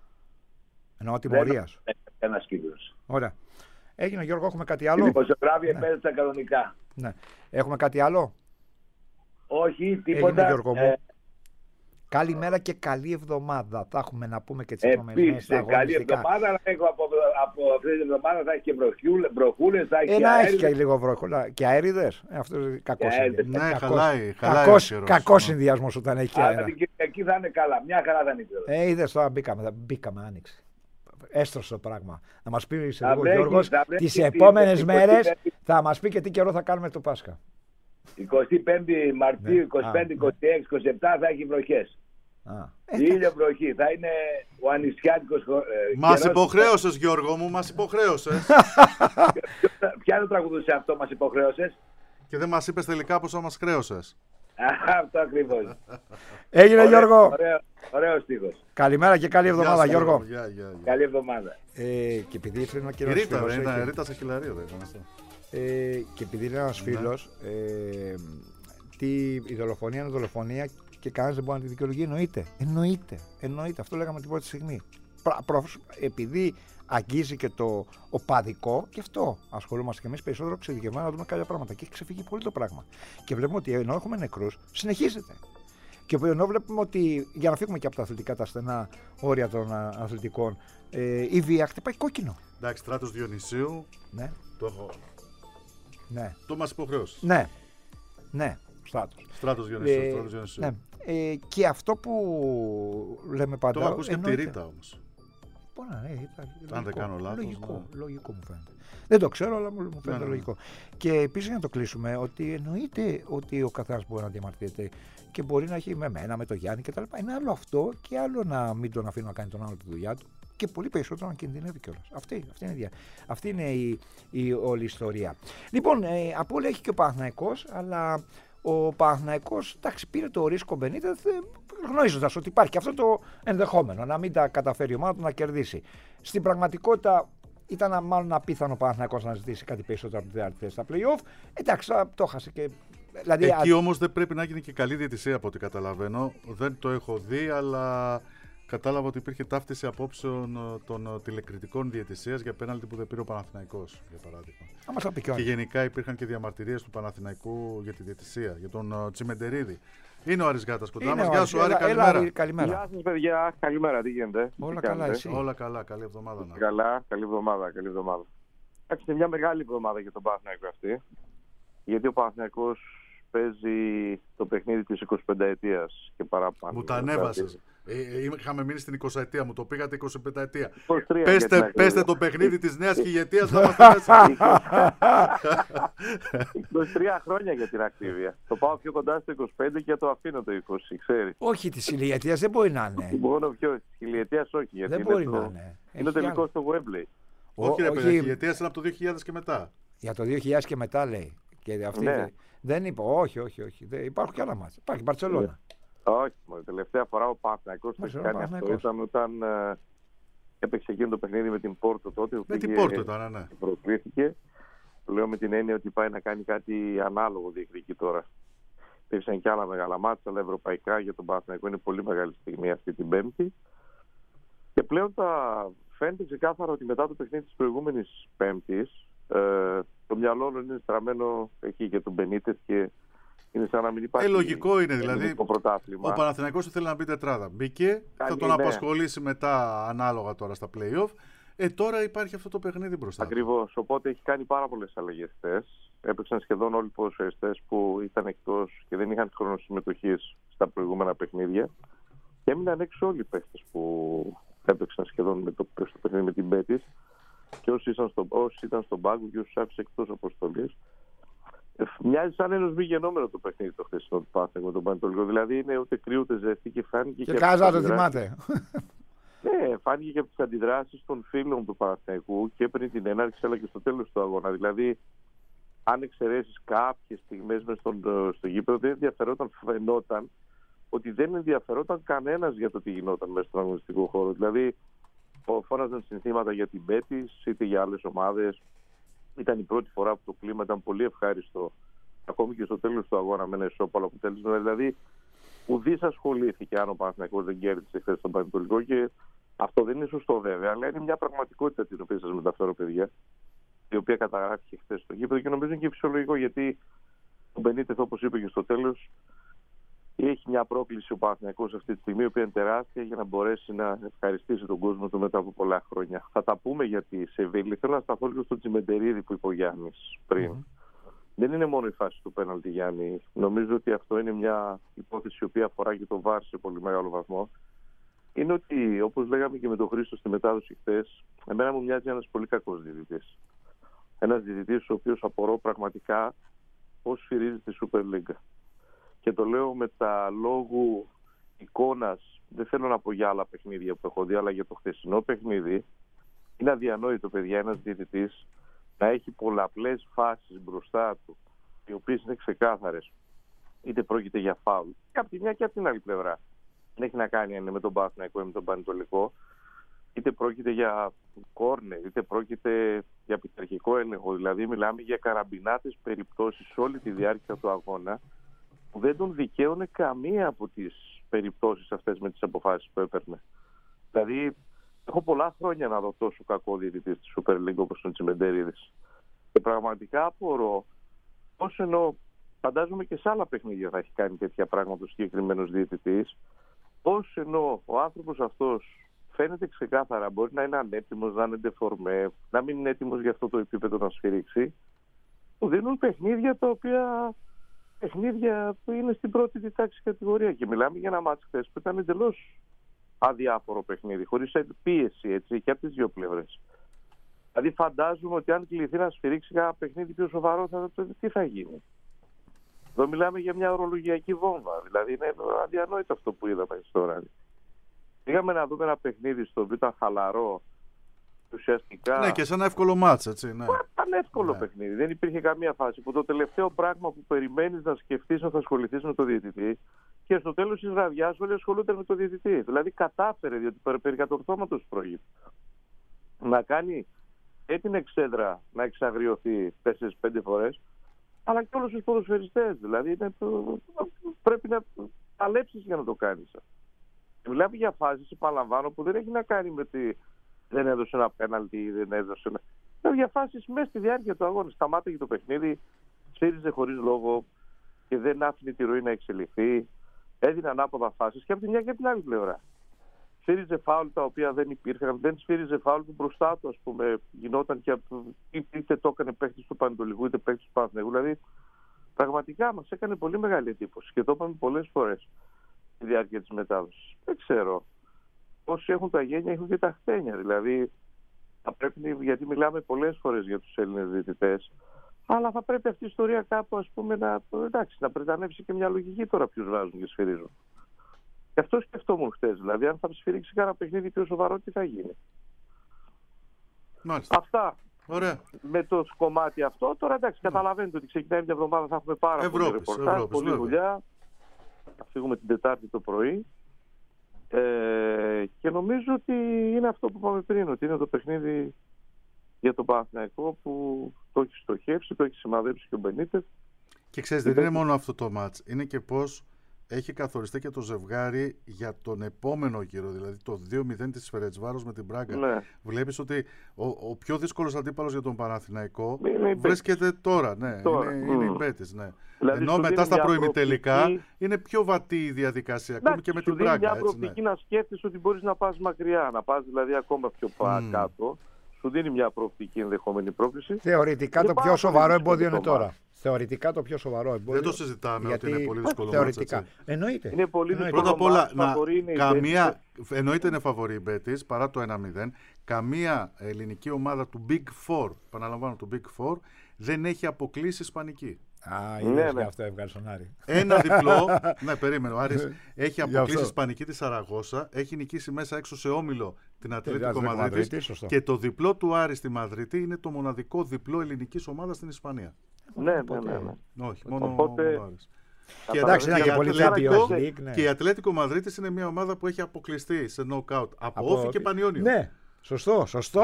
Εννοώ τιμωρίας. Ένας κίνδυνος. Ωραία. Έγινε, Γιώργο, έχουμε κάτι άλλο. Οι δημοσιογράφοι επέζησαν κανονικά. Ναι. Έχουμε κάτι άλλο. Όχι, τίποτα. Έγινε, Γιώργο μου. Καλημέρα και καλή εβδομάδα. Θα έχουμε να πούμε και τις επόμενες μέρες. Καλή εβδομάδα, αλλά από αυτή την εβδομάδα θα έχει και βροχούλες, θα έχει να έχει και λίγο βροχούλα. Και αέριδες. Αυτό είναι κακό συνδυασμός. Ναι, χαλάει. Κακός συνδυασμός όταν έχει και αέρα. Αλλά την Κυριακή θα είναι καλά. Μια χαρά θα είναι. Είδες τώρα μπήκαμε άνοιξη. Έστρωσε το πράγμα. Να μας πει σε λίγο Γιώργος τις επόμενες μέρες θα μας πει και τι καιρό θα κάνουμε το Πάσχα. 25 Μαρτίου, 25, 26, 27 θα έχει βροχές. Ήλιο βροχή. Θα είναι ο ανησιάτικος. Μας υποχρέωσες, Γιώργο μου, μας υποχρέωσες. Ποια το τραγουδούσε αυτό, μας υποχρέωσες? Και δεν μας είπες τελικά πόσο μας χρέωσες. Αυτό ακριβώς. Έγινε, Γιώργο. Ωραίο στίχος. Καλημέρα και καλή εβδομάδα, Γιώργο. Καλή εβδομάδα. Και επειδή ήρθε ένα καιρό. Ρίτα Σακυλαρίου δεν ήταν αυτό. Και επειδή είναι ένας φίλος, η δολοφονία είναι δολοφονία και κανένας δεν μπορεί να τη δικαιολογεί. Εννοείται. Αυτό λέγαμε την πρώτη στιγμή. Επειδή αγγίζει και το οπαδικό, και αυτό ασχολούμαστε και εμείς περισσότερο εξειδικευμένα να δούμε κάποια πράγματα. Και έχει ξεφύγει πολύ το πράγμα. Και βλέπουμε ότι ενώ έχουμε νεκρούς, συνεχίζεται. Και ενώ βλέπουμε ότι για να φύγουμε και από τα αθλητικά, τα στενά όρια των αθλητικών, η βία χτυπάει κόκκινο. Εντάξει, Στράτος Διονυσίου. Ναι. Το έχω. Ναι. Το μας υποχρεώσεις. Ναι. Στράτος Διονυσίου. Ναι. Και αυτό που λέμε πάντα. Το έχω ακούσει και από τη Ρίτα όμως. Μπορεί να είναι. Αν δεν κάνω λάθος. Λογικό μου φαίνεται. Δεν το ξέρω, αλλά μου φαίνεται λογικό. Και επίσης για να το κλείσουμε, ότι εννοείται ότι ο καθένας μπορεί να διαμαρτύρεται και μπορεί να έχει με μένα, με τον Γιάννη κτλ. Είναι άλλο αυτό και άλλο να μην τον αφήνω να κάνει τον άλλο τη δουλειά του. Και πολύ περισσότερο να κινδυνεύει κιόλας. Αυτή είναι η όλη ιστορία. Λοιπόν, από όλα έχει και ο Παναθηναϊκός, αλλά ο Παναθηναϊκός, εντάξει, πήρε το ρίσκο Μπενίτεθ, γνωρίζοντας ότι υπάρχει και αυτό το ενδεχόμενο να μην τα καταφέρει η ομάδα του να κερδίσει. Στην πραγματικότητα ήταν μάλλον απίθανο ο Παναθηναϊκός να ζητήσει κάτι περισσότερο από την τέταρτη θέση στα play-off. Εντάξει, το έχασε και. Δηλαδή, εκεί όμως δεν πρέπει να γίνει και καλή διαιτησία από ό,τι καταλαβαίνω. Δεν το έχω δει, αλλά κατάλαβα ότι υπήρχε ταύτιση απόψεων των τηλεκριτικών διαιτησίας για πέναλτι που δεν πήρε ο Παναθηναϊκός, για παράδειγμα. Και γενικά υπήρχαν και διαμαρτυρίες του Παναθηναϊκού για τη διαιτησία, για τον Τσιμεντερίδη. Είναι ο Άρης Γάτας κοντά μας. Γεια σου, Άρη, καλημέρα. Γεια σας, παιδιά. Καλημέρα, τι γίνεται? Όλα καλά, εσύ? Όλα καλά, καλή εβδομάδα. Καλά, καλή εβδομάδα. Εντάξει, είναι μια μεγάλη εβδομάδα για τον Παναθηναϊκό αυτή. Γιατί ο Παναθηναϊκός παίζει το παιχνίδι της 25ετίας και παραπάνω. Μου τα ανέβασες. Είχαμε μείνει στην 20ετία, μου το πήγατε 25ετία. 23, πέστε το παιχνίδι της νέας χιλιετίας να είμαστε μέσα. 23 χρόνια για την ακρίβεια. Το πάω πιο κοντά στο 25 και το αφήνω το 20, ξέρει. Όχι, της χιλιετίας δεν μπορεί να είναι. Μόνο πιο της χιλιετίας όχι. Γιατί δεν μπορεί να είναι. Είναι τελικό στο Wembley. Όχι ρε παιδιά, η χιλιετίας είναι από το 2000 και μετά. Για το 2000 και μετά λέει. Και αυτή δεν είπα, όχι. Υπάρχουν και άλλα μάτια. Υπάρχει Μπαρτσελόνα. Όχι, μόνο τελευταία φορά ο Παναθηναϊκός το έχει κάνει αυτό ήταν όταν έπαιξε εκείνο το παιχνίδι με την Πόρτο τότε. Με την Πόρτο ήταν, ναι. Προκλήθηκε. Το λέω με την έννοια ότι πάει να κάνει κάτι ανάλογο διεκδικεί τώρα. Υπήρξαν και άλλα μεγάλα μάτσα, αλλά ευρωπαϊκά για τον Παναθηναϊκό είναι πολύ μεγάλη στιγμή αυτή την Πέμπτη. Και πλέον φαίνεται ξεκάθαρα ότι μετά το παιχνίδι της προηγούμενης Πέμπτης το μυαλό είναι στραμμένο εκεί για τον Μπενίτες και είναι σαν να μην υπάρχει. Λογικό είναι δηλαδή. Πρωτάθλημα. Ο Παναθηναϊκός θέλει να μπει τετράδα. Μπήκε, θα τον απασχολήσει μετά ανάλογα τώρα στα play-off. Τώρα υπάρχει αυτό το παιχνίδι μπροστά. Ακριβώς. Οπότε έχει κάνει πάρα πολλές αλλαγές χθες. Έπαιξαν σχεδόν όλοι οι ποδοσφαιριστές που ήταν εκτός και δεν είχαν χρόνο συμμετοχής στα προηγούμενα παιχνίδια. Και έμειναν έξω όλοι οι παίχτες που έπαιξαν σχεδόν στο παιχνίδι με την Μπέτης. Και όσοι ήταν στον πάγκο και όσοι άφησε εκτός αποστολής. Μοιάζει σαν ένα μη γεννόμενο το παιχνίδι το χθεσινό του Παναθηναϊκού με τον Πανετολικό. Δηλαδή είναι ούτε κρύο ούτε ζεστή και φάνηκε. Και Κάζα το θυμάται. Ναι, φάνηκε και από τις αντιδράσεις των φίλων του Παναθηναϊκού και πριν την έναρξη αλλά και στο τέλος του αγώνα. Δηλαδή, αν εξαιρέσεις κάποιες στιγμές μέσα στο γήπεδο, δεν ενδιαφερόταν, φαινόταν ότι δεν ενδιαφερόταν κανένας για το τι γινόταν μέσα στον αγωνιστικό χώρο. Δηλαδή, φώναζαν συνθήματα για την Μπέτης είτε για άλλες ομάδες. Ήταν η πρώτη φορά που το κλίμα ήταν πολύ ευχάριστο, ακόμη και στο τέλος του αγώνα με ένα ισόπαλο αποτέλεσμα. Δηλαδή, ουδής ασχολήθηκε αν ο Παναθηναϊκός δεν κέρδισε χθες τον Πανετολικό και αυτό δεν είναι σωστό βέβαια, αλλά είναι μια πραγματικότητα την οποία σας μεταφέρω, παιδιά, η οποία καταγράφηκε χθες στο γήπεδο και νομίζω είναι και φυσιολογικό γιατί ο Μπενίτες, όπως είπε και στο τέλος, έχει μια πρόκληση ο Παναθηναϊκός αυτή τη στιγμή, η οποία είναι τεράστια για να μπορέσει να ευχαριστήσει τον κόσμο του μετά από πολλά χρόνια. Θα τα πούμε για τη Σεβίλη. Θέλω να σταθώ λίγο στο Τσιμεντερίδη που είπε ο Γιάννης πριν. Δεν είναι μόνο η φάση του πέναλτι, Γιάννη. Νομίζω ότι αυτό είναι μια υπόθεση η οποία αφορά και το VAR σε πολύ μεγάλο βαθμό. Είναι ότι, όπως λέγαμε και με τον Χρήστο στη μετάδοση χθες, εμένα μου μοιάζει ένας πολύ κακός διαιτητής. Ένας διαιτητής ο οποίος απορώ πραγματικά πώς σφυρίζει τη Super League. Και το λέω με τα λόγου εικόνας, δεν θέλω να πω για άλλα παιχνίδια που έχω δει, αλλά για το χθεσινό παιχνίδι. Είναι αδιανόητο, παιδιά, ένας διαιτητής να έχει πολλαπλές φάσεις μπροστά του, οι οποίες είναι ξεκάθαρες. Είτε πρόκειται για φάουλ, και από τη μια και από την άλλη πλευρά. Δεν έχει να κάνει με τον Παναθηναϊκό ή με τον Πανετολικό. Είτε πρόκειται για κόρνερ, είτε πρόκειται για πειθαρχικό έλεγχο. Δηλαδή, μιλάμε για καραμπινάτες περιπτώσεις σε όλη τη διάρκεια του αγώνα, που δεν τον δικαίωνε καμία από τις περιπτώσεις αυτές με τις αποφάσεις που έπαιρνε. Δηλαδή, έχω πολλά χρόνια να δω τόσο κακό διαιτητή στη Super League όπως τον Τσιμεντερίδης. Και πραγματικά απορώ πώς, ενώ φαντάζομαι και σε άλλα παιχνίδια θα έχει κάνει τέτοια πράγματα ο συγκεκριμένος διαιτητής, πώς, ενώ ο άνθρωπος αυτός φαίνεται ξεκάθαρα, μπορεί να είναι ανέτοιμος, να είναι ντεφορμέ, να μην είναι έτοιμος για αυτό το επίπεδο να σφυρίξει, του δίνουν παιχνίδια τα οποία που είναι στην πρώτη τάξη κατηγορία. Και μιλάμε για ένα μάτς χθες που ήταν εντελώς αδιάφορο παιχνίδι, χωρίς πίεση, έτσι, και από τις δύο πλευρές. Δηλαδή, φαντάζομαι ότι αν κληθεί να σφυρίξει ένα παιχνίδι πιο σοβαρό, τι θα γίνει. Εδώ μιλάμε για μια ορολογιακή βόμβα. Δηλαδή, είναι αδιανόητο αυτό που είδαμε στο ράδι. Πήγαμε να δούμε ένα παιχνίδι στο οποίο ήταν χαλαρό. Ουσιαστικά. Ναι, και σαν ένα εύκολο μάτς, έτσι. Ναι. Ήταν εύκολο παιχνίδι. Δεν υπήρχε καμία φάση. Που το τελευταίο πράγμα που περιμένεις να σκεφτείς να θα ασχοληθείς με το διαιτητή και στο τέλος της βραδιάς όλοι ασχολούνται με το διαιτητή. Δηλαδή κατάφερε, διότι περί κατορθώματος πρόκειται, να κάνει την εξέδρα να εξαγριωθεί 4-5 φορές, αλλά και όλους τους ποδοσφαιριστές. Δηλαδή πρέπει να παλέψεις για να το κάνεις. Μιλάμε για φάσεις, επαναλαμβάνω, που δεν έχει να κάνει με τη. Δεν έδωσε ένα πέναλτι ή δεν έδωσε ένα. Είναι διαφάσεις μέσα στη διάρκεια του αγώνα. Σταμάτησε το παιχνίδι, σφύριζε χωρίς λόγο και δεν άφηνε τη ροή να εξελιχθεί. Έδινε ανάποδα φάσεις και από τη μια και από την άλλη πλευρά. Σφύριζε φάουλ τα οποία δεν υπήρχαν. Δεν σφύριζε φάουλ που μπροστά του, ας πούμε, γινόταν και είτε το έκανε παίκτης του Πανετολικού είτε παίκτης του Παναθηναϊκού. Δηλαδή Πραγματικά μας έκανε πολύ μεγάλη εντύπωση και το είπαμε πολλές φορές στη διάρκεια της μετάδοσης. Δεν ξέρω. Όσοι έχουν τα γένια έχουν και τα χτένια. Δηλαδή, θα πρέπει, γιατί μιλάμε πολλές φορές για τους Έλληνες διαιτητές, αλλά θα πρέπει αυτή η ιστορία κάπου, ας πούμε, να πρετανεύσει και μια λογική τώρα ποιους βάζουν και σφυρίζουν. Και αυτό σκεφτόμουν χτες. Δηλαδή, αν θα σφυρίξει κανένα παιχνίδι πιο σοβαρό, τι θα γίνει. Μάλιστα. Αυτά. Ωραία. Με το κομμάτι αυτό, τώρα εντάξει, καταλαβαίνετε ότι ξεκινάει μια εβδομάδα, θα έχουμε πάρα πολύ ρεπορτάζ, πολλή δουλειά. Θα φύγουμε την Τετάρτη το πρωί. Και νομίζω ότι είναι αυτό που είπαμε πριν, ότι είναι το παιχνίδι για τον Παναθηναϊκό που το έχει στοχεύσει, το έχει σημαδέψει και ο Μπενίτες. Και ξέρεις, δεν είναι μόνο αυτό το μάτς, είναι και πώς έχει καθοριστεί και το ζευγάρι για τον επόμενο γύρο, δηλαδή το 2-0 της Φερεντσβάρος με την Μπράγκα. Ναι. Βλέπεις ότι ο πιο δύσκολος αντίπαλος για τον Παναθηναϊκό βρίσκεται τώρα. Ναι, είναι η Μπέτις. Ναι. Δηλαδή, ενώ μετά στα προημιτελικά είναι πιο βατή η διαδικασία, ακόμη και με την Μπράγκα. Είναι μια προοπτική να σκέφτεσαι ότι μπορείς να πας μακριά, να πας δηλαδή ακόμα πιο κάτω. Σου δίνει μια προοπτική ενδεχόμενη πρόκληση. Θεωρητικά το πιο σοβαρό εμπόδιο είναι τώρα. Θεωρητικά το πιο σοβαρό εμπόδιο. Δεν το συζητάμε ότι είναι πολύ δύσκολο. Θεωρητικά. Εννοείται. Είναι πολύ δύσκολο. Πρώτα απ' όλα, εννοείται είναι φαβορή η Μπέτις παρά το 1-0. Καμία ελληνική ομάδα του Big Four, επαναλαμβάνω του Big Four, δεν έχει αποκλείσει ισπανική. Ναι, αυτό έβγαλε στον Άρη. Ένα διπλό. Ναι, περίμενε. Ο Άρης έχει αποκλείσει ισπανική τη Σαραγώσα, έχει νικήσει μέσα έξω σε όμιλο την Ατλέτικο Μαδρίτης και το διπλό του Άρη στη Μαδρίτη είναι το μοναδικό διπλό ελληνικής ομάδας στην Ισπανία. Ναι. Όχι, μόνο ο Άρης. Και η Ατλέτικο Μαδρίτης είναι μια ομάδα που έχει αποκλειστεί σε knockout από Όφη και Πανιόνιο. Ναι. Σωστό.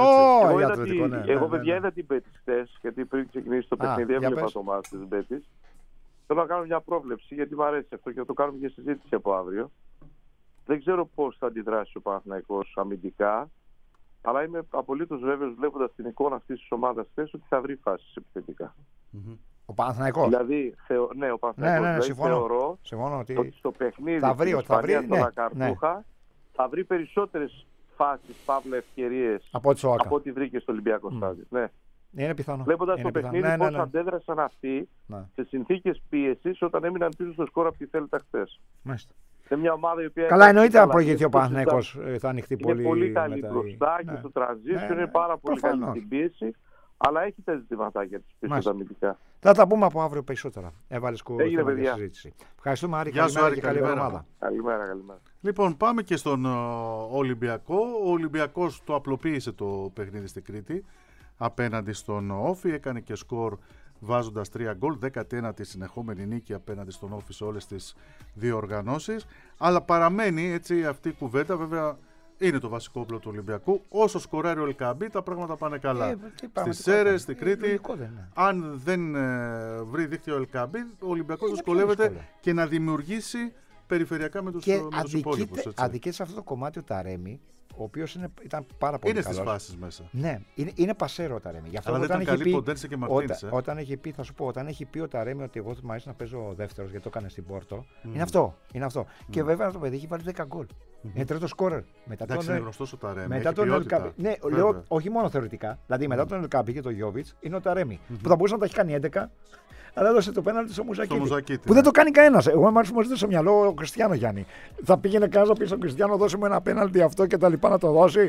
Εγώ, παιδιά, είδα την Μπέτις χτες, γιατί πριν ξεκινήσει το παιχνίδι, έβλεπα το μάτι της Μπέτις. Θέλω να κάνω μια πρόβλεψη, γιατί μου αρέσει αυτό και θα το κάνουμε και συζήτηση από αύριο. Δεν ξέρω πώς θα αντιδράσει ο Παναθηναϊκός αμυντικά, αλλά είμαι απολύτως βέβαιος, βλέποντας την εικόνα αυτής της ομάδας χτες, ότι θα βρει φάσεις επιθετικά. Ο Παναθηναϊκός. Δηλαδή, ο Παναθηναϊκός θεωρώ ότι στο παιχνίδι της Ισπανίας στα Καρδούχα θα βρει περισσότερες φάσεις, παύλα ευκαιρίες από ό,τι βρήκε στο Ολυμπιακό στάδιο. Ναι. Είναι πιθανό. Βλέποντας το παιχνίδι πώς αντέδρασαν αυτοί σε συνθήκες πίεσης όταν έμειναν πίσω στο σκορ από τη Θέλτα χθες. Σε μια ομάδα η οποία. Καλά, εννοείται να προηγηθεί ο Παναθηναϊκός, θα ανοιχτεί πολύ. Είναι πολύ καλή μπροστά και στο transition είναι πάρα πολύ καλή στην πίεση. Αλλά έχει τα ζητηματάκια της πίσω αμυντικά. Θα τα πούμε από αύριο περισσότερα. Έβαλες κουβέντα για συζήτηση. Ευχαριστούμε, Άρη. Καλημέρα και καλή εβδομάδα. Καλημέρα. Λοιπόν, πάμε και στον Ολυμπιακό. Ο Ολυμπιακός το απλοποίησε το παιχνίδι στην Κρήτη απέναντι στον Όφη. Έκανε και σκορ βάζοντας 3 γκολ. 19η συνεχόμενη νίκη απέναντι στον Όφη σε όλες τις δύο οργανώσεις. Αλλά παραμένει έτσι αυτή η κουβέντα, βέβαια. Είναι το βασικό όπλο του Ολυμπιακού. Όσο σκοράρει ο Ελκαμπή, τα πράγματα πάνε καλά. Στις Σέρρες, στη Κρήτη, αν δεν βρει δίκτυο ο Ελκαμπή, ο Ολυμπιακός δυσκολεύεται και να δημιουργήσει περιφερειακά με τους υπόλοιπους. Αδικείται σε αυτό το κομμάτι ο Ταρέμι, ο οποίος ήταν πάρα πολύ καλός. Είναι στις φάσεις μέσα. Ναι, είναι πασέρο ο Ταρέμι. Αλλά δεν ήταν καλή Ποντένσε και Μαρτίνς. Όταν έχει πει, θα σου πω, όταν έχει πει ο Ταρέμι ότι εγώ μου αρέσει να παίζω δεύτερος γιατί το έκανε στην Πόρτο, είναι αυτό. Και βέβαια το παιδί έχει βάλει 10 γκολ. Είναι τρίτο σκόρερ. Εντάξει, είναι γνωστός ο Ταρέμι. Μετά τον Ελκαμπή. Ναι, λέω όχι μόνο θεωρητικά. Δηλαδή μετά τον Ελκαμπή και τον Γιόβιτς είναι ο Ταρέμι. Που θα μπορούσε να τα έχει κάνει 11, αλλά έδωσε το πέναλτι στο Μουζακίτη. Που δεν το κάνει κανένας. Εγώ μου αρέσει στο μυαλό ο Κριστιάνο Γιάννη. Θα πήγαινε κανένα να πει στον Κριστιάνο, δώσε μου ένα πέναλτι αυτό και τα λοιπά να το δώσει.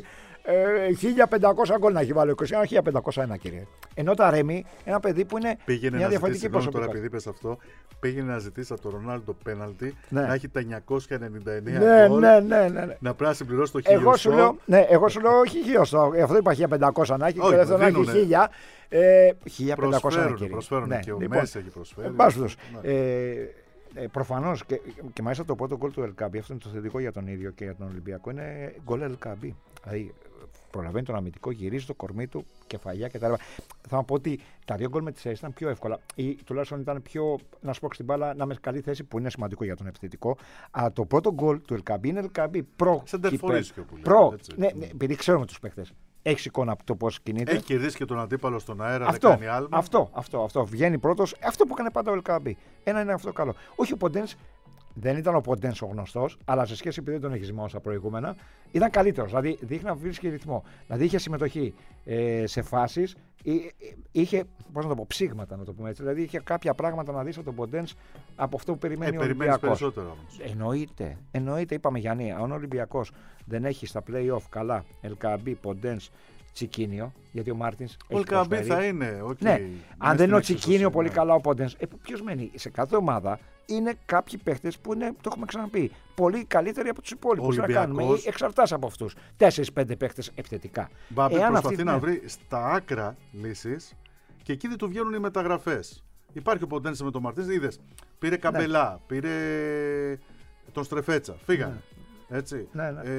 1500 γκολ να έχει βάλει ο Κριστιάνο, 1501 κύριε. Ενώ τα Ρέμι, ένα παιδί που είναι μια διαφορετική προσωπικότητα. Τώρα, επειδή είπες αυτό, πήγαινε να ζητήσει από τον Ρονάλντο πέναλτι, να έχει τα 999 γκολ. Ναι. Να πρέπει να συμπληρώσει το 1000. Εγώ σου λέω όχι 1000. Αυτό είπα 1500 να έχει και δεύτερο να έχει 1000. 1500 κύριε. Προσφέρουν και ο Μέση έχει προσφέρει. Προφανώς και μάλιστα το πρώτο γκολ του Ελκαμπή, αυτό είναι το θετικό για τον ίδιο και για τον Ολυμπιακό, είναι γκολ Ελκαμπή. Δηλαδή προλαβαίνει τον αμυντικό, γυρίζει το κορμί του, κεφαλιά κτλ. Θα πω ότι τα δύο γκολ με τις αίρες ήταν πιο εύκολα ή τουλάχιστον ήταν πιο, να σου πω στην μπάλα, να είμαι σε καλή θέση που είναι σημαντικό για τον επιθετικό. Αλλά το πρώτο γκολ του Ελκαμπή είναι Ελκαμπή προ. Ναι, επειδή ξέρουμε τους παίχτες. Έχει εικόνα από το πώς κινείται. Έχει κερδίσει και τον αντίπαλο στον αέρα, δεν κάνει άλμα. Αυτό. Βγαίνει πρώτος. Αυτό που έκανε πάντα ο Ελκαμπή. Ένα είναι αυτό καλό. Όχι ο Ποντένς. δεν ήταν ο Ποντένς ο γνωστός, αλλά σε σχέση επειδή δεν τον έχει ζυμώσει στα προηγούμενα, ήταν καλύτερος. Δηλαδή δείχνει να βρίσκει ρυθμό. Δηλαδή είχε συμμετοχή σε φάσεις, είχε ψήγματα να το πούμε έτσι. Δηλαδή είχε κάποια πράγματα να δεις από τον Ποντένς από αυτό που περιμένει ο Ολυμπιακός. Περισσότερο όμως. Εννοείται, είπαμε Γιάννη, αν ο Ολυμπιακός δεν έχει στα play-off καλά Ελκαμπή, Ποντένς, Τσικίνιο, γιατί ο Μάρτινς. Ο Ελκαμπή θα είναι. Okay. Ναι, αν δεν είναι ο Τσικίνιο πολύ καλά ο Ποντένς. Ποιος μένει σε κάθε ομάδα. Είναι κάποιοι παίχτες που είναι, το έχουμε ξαναπεί, πολύ καλύτεροι από τους υπόλοιπους. Να κάνουμε, εξαρτάσαι από αυτούς. 4-5 παίχτες επιθετικά. Μπάμπη προσπαθεί να βρει στα άκρα λύσεις και εκεί δεν του βγαίνουν οι μεταγραφές. Υπάρχει ο Ποντένς με τον Μαρτίνς, είδες. Πήρε Καμπελά, πήρε τον Στρεφέτσα. Φύγανε. Έτσι.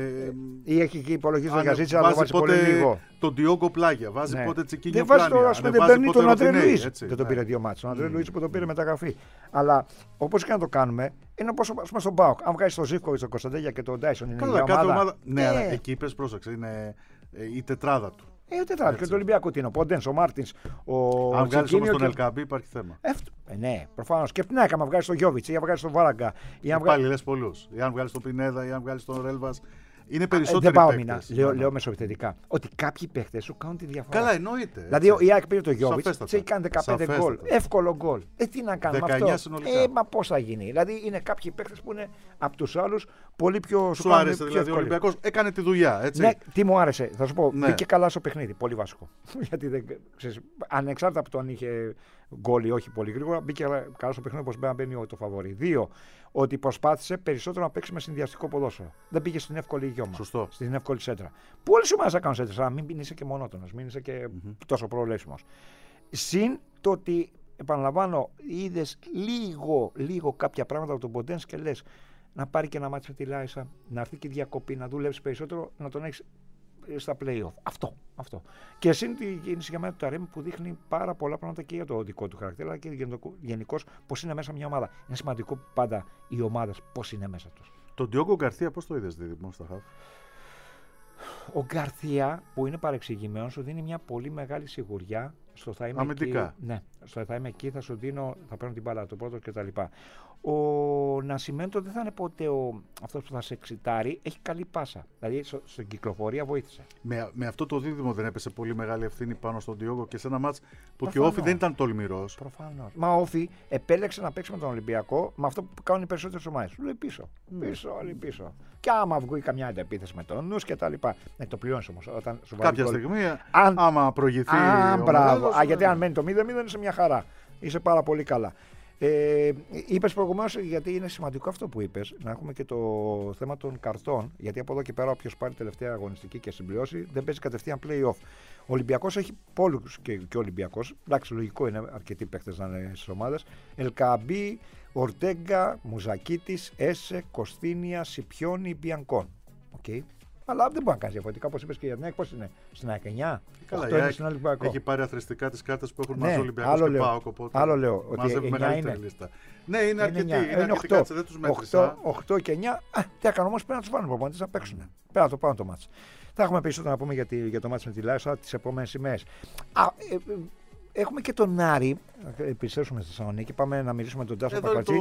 Ή έχει και υπολογίσει τον Γιαζίτσα, αλλά βάζει πολύ λίγο. Τον Ντιόγκο Πλάγια, βάζει πότε Τσικίνιο Πλάγια. Δεν βάζει τον Αντρέ Λουίς. Δεν τον πήρε 2 μάτς. Τον Αντρέ Λουίς που τον πήρε μεταγραφή. Αλλά όπως και να το κάνουμε, είναι όπως στον ΠΑΟΚ. Αν βγάζει τον Ζίβκοβιτς, τον Κωνσταντέλια και τον Ντάισον, είναι η ομάδα. Ναι, αλλά εκεί είπες, πρόσεξε, είναι η τετράδα του. Και το Ολυμπιακό τι είναι, ο Ποντένς, ο Μάρτινς, ο αν βγάλεις όμως τον Ελκαμπή υπάρχει θέμα. Ναι, προφανώς. Και τι να βγάλεις τον Γιόβιτς ή αν βγάλεις τον Βάραγκα. Πάλι λες πολλούς. Ή αν βγάλεις τον Πινέδα ή αν βγάλεις τον Ρέλβας. Είναι περισσότεροι δεν πάω παίκτες. Λέω μεσοεπιθετικά. Ότι κάποιοι παίκτες σου κάνουν τη διαφορά. Καλά, εννοείται. Δηλαδή η ΑΕΚ πήρε τον Γιόβιτς, έχει κάνει 15 γκολ. Εύκολο γκολ. Τι να κάνουμε αυτό. Μα πώς θα γίνει. Δηλαδή είναι κάποιοι παίκτες που είναι από τους άλλους πολύ πιο. Σου άρεσε δηλαδή ο Ολυμπιακός, έκανε τη δουλειά. Έτσι. Ναι, τι μου άρεσε. Θα σου πω, μπήκε καλά στο παιχνίδι. Πολύ βασικό. Γιατί ανεξάρτητα από το αν είχε γκολ ή όχι πολύ γρήγορα, μπήκε καλά στο παιχνίδι όπως μπαίνει το φαβορί. 2. Ότι προσπάθησε περισσότερο να παίξει με συνδυαστικό ποδόσφαιρο. Δεν πήγε στην εύκολη γιώμα. Σωστό. Στην εύκολη σέντρα. Πολλέ ομάδες θα κάνουν σέντρα, αλλά μην είσαι και μονότονος, μην είσαι και τόσο προλέσιμος. Συν το ότι, επαναλαμβάνω, είδες λίγο κάποια πράγματα από τον Ποντένς και λες να πάρει και ένα μάτι με τη Λάισα, να έρθει και διακοπή, να δουλέψει περισσότερο, να τον έχει στα play-off. Αυτό. Και συν την κίνηση για μένα του Ταρέμι που δείχνει πάρα πολλά πράγματα και για το δικό του χαρακτήρα, αλλά και γενικώς πώς είναι μέσα μια ομάδα. Είναι σημαντικό πάντα οι ομάδες πώς είναι μέσα τους. Τον Ντιόγκο Γκαρθία πώς το είδες δίδυμο στα χαφ? Ο Γκαρθία που είναι παρεξηγημένος σου δίνει μια πολύ μεγάλη σιγουριά στο θα είμαι αμυντικά. Εκεί. Ναι, στο θα είμαι εκεί, θα σου δίνω, θα παίρνω την μπάλα το πρώτο κτλ. Ο Νασιμέντο δεν θα είναι ποτέ αυτός που θα σε εξητάρει, έχει καλή πάσα. Δηλαδή στην κυκλοφορία βοήθησε. Με αυτό το δίδυμο δεν έπεσε πολύ μεγάλη ευθύνη πάνω στον Ντιόγκο και σε ένα μάτς που και ο Όφι δεν ήταν τολμηρός. Προφανώς. Μα ο Όφι επέλεξε να παίξει με τον Ολυμπιακό με αυτό που κάνουν οι περισσότερες ομάδες. Του λέει πίσω. Και άμα βγει καμιά αντεπίθεση με τον νους και τα λοιπά. Ναι, το πληρώνεις όμως. Όταν σου κάποια στιγμή, άμα προηγηθεί. Μπράβο. Γιατί αν μένει το 0-0 είσαι μια χαρά. Είσαι πάρα πολύ καλά. Είπες προηγουμένως, γιατί είναι σημαντικό αυτό που είπες, να έχουμε και το θέμα των καρτών. Γιατί από εδώ και πέρα, όποιος πάρει τελευταία αγωνιστική και συμπληρώσει, δεν παίζει κατευθείαν play-off. Ο Ολυμπιακός έχει πολλούς και ο Ολυμπιακός. Εντάξει, λογικό είναι αρκετοί παίχτες να είναι στις ομάδες. Ελκαμπή, Ορτέγκα, Μουζακίτης, Έσε, Κωστίνια, Σιπιόνι, Μπιανκόν. Okay. Αλλά δεν μπορεί να κάνει διαφορετικά, όπως είπες και για την ΑΕΚ. Πώς είναι στην ΑΕΚ 9, καλά, είναι στην Ολυμπιακό. Έχει πάρει αθρηστικά τις κάρτες που έχουν μαζί Ολυμπιακός και ΠΑΟΚ. Οπότε άλλο λέω. Ότι 9 είναι. Λίστα. Ναι, είναι αρκετή. Είναι 8. Δεν τους μέτρησα. 8 και 9. Τι έκανα όμως, πρέπει να τους βάλουν προπονητές να παίξουν. Πρέπει να το πάρουν το μάτς. Θα έχουμε περισσότερο να πούμε για το μάτς με τη Λάρισα τις επόμενες ημέρες. Έχουμε και τον Άρη, επιστρέψουμε στη Θεσσαλονίκη, πάμε να μιλήσουμε με τον Τάσο Πακατσί.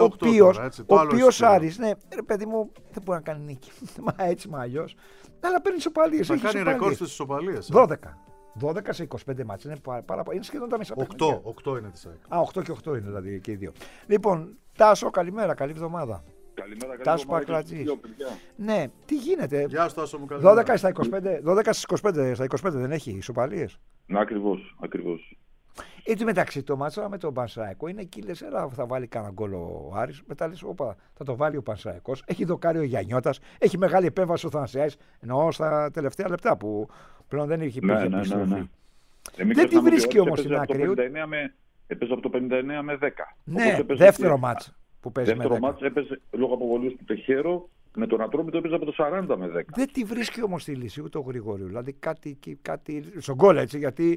Ο οποίος Άρης, ναι, ρε παιδί μου, δεν μπορεί να κάνει νίκη. Μα έτσι, μα αλλιώς. Αλλά παίρνει ισοπαλίες. Θα κάνει ρεκόρ στις ισοπαλίες. 12 σε 25 μάτς. Είναι σχεδόν τα μισά. 8 είναι της ΑΕΚ. 8 και 8 είναι δηλαδή και οι δύο. Λοιπόν, Τάσο, καλημέρα, καλή εβδομάδα. Καλημέρα, Τάσο Πακρατζής. Ναι, τι γίνεται. Γεια σου, Τάσο μου, καλημέρα. 12 στις 25 δεν έχει ισοπαλίες. Ναι, ακριβώς. Έτσι μεταξύ το μάτσα με τον Πανσεραϊκό είναι εκεί, λες, θα βάλει κανένα γκολ ο Άρης. Μετά λες, όπα, θα το βάλει ο Πανσεραϊκός. Έχει δοκάρει ο Γιαννιώτας. Έχει μεγάλη επέμβαση ο Θανασιάης. Εννοώ στα τελευταία λεπτά που πλέον δεν έχει επιστροφή. Ναι. Δεν τη βρίσκει όμως στην άκρη. Έπαιζε από το 59 με 10. Ναι, δεύτερο μάτς που παίζει. Δεύτερο μάτς έπαιζε λόγω αποβολής του Τεχέρο. Με τον Ατρόμητο έπαιζε από το 40 με 10. Δεν τη βρίσκει όμως τη λύση ούτε ο Γρηγόριου. Δηλαδή κάτι στον γκολ, έτσι, γιατί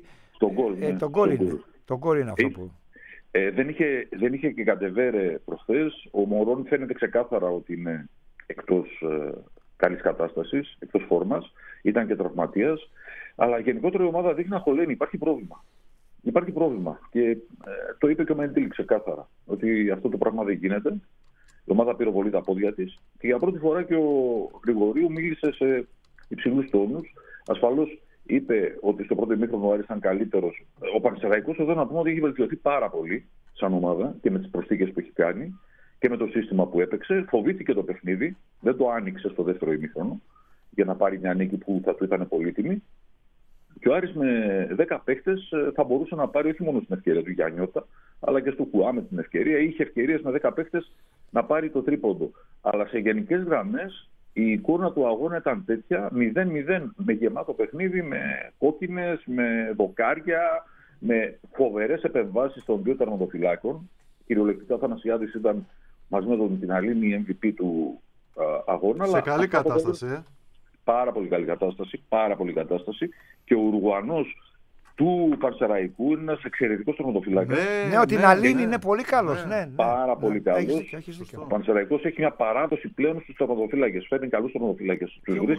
το γκολ είναι αυτό που. Δεν είχε και κατεβέρε προχθές. Ο Μωρόν φαίνεται ξεκάθαρα ότι είναι εκτός καλής κατάστασης, εκτός φόρμας. Ήταν και τραυματίας. Αλλά γενικότερα η ομάδα δείχνει να χωλαίνει. Υπάρχει πρόβλημα. Και το είπε και ο Μεντήλ ξεκάθαρα. Ότι αυτό το πράγμα δεν γίνεται. Η ομάδα πήρε πολύ τα πόδια της και για πρώτη φορά και ο Γρηγορίου μίλησε σε υψηλούς τόνους. Ασφαλώς είπε ότι στο πρώτο ημίχρονο ο Άρης ήταν καλύτερος. Ο Πανσεραϊκός εδώ να πούμε ότι έχει βελτιωθεί πάρα πολύ σαν ομάδα και με τις προσθήκες που έχει κάνει και με το σύστημα που έπαιξε. Φοβήθηκε το παιχνίδι, δεν το άνοιξε στο δεύτερο ημίχρονο για να πάρει μια νίκη που θα του ήταν πολύτιμη. Και ο Άρης με 10 παίχτες θα μπορούσε να πάρει όχι μόνο στην ευκαιρία του Γιαννιώτα, αλλά και στο Κουά με την ευκαιρία. Είχε ευκαιρίες με 10 παίχτες να πάρει το τρίποντο. Αλλά σε γενικές γραμμές η εικόνα του αγώνα ήταν τέτοια, 0-0 με γεμάτο παιχνίδι, με κόκκινες, με δοκάρια, με φοβερές επεμβάσεις των δύο τερματοφυλάκων. Κυριολεκτικά ο Θανασιάδης ήταν μαζί με τον Τιναλίνη η MVP του αγώνα. Σε καλή κατάσταση. Πάρα πολύ καλή κατάσταση, πάρα πολύ κατάσταση. Και ο Ουρουγουανός του Πανσεραϊκού είναι ένας εξαιρετικός τερματοφυλάκας. Ναι, ο Τιναλίνη είναι πολύ καλός. Ναι. Πάρα πολύ καλός. Ο Πανσεραϊκός έχει μια παράδοση πλέον στους τερματοφυλάκες. Φέρνει καλούς τερματοφυλάκες.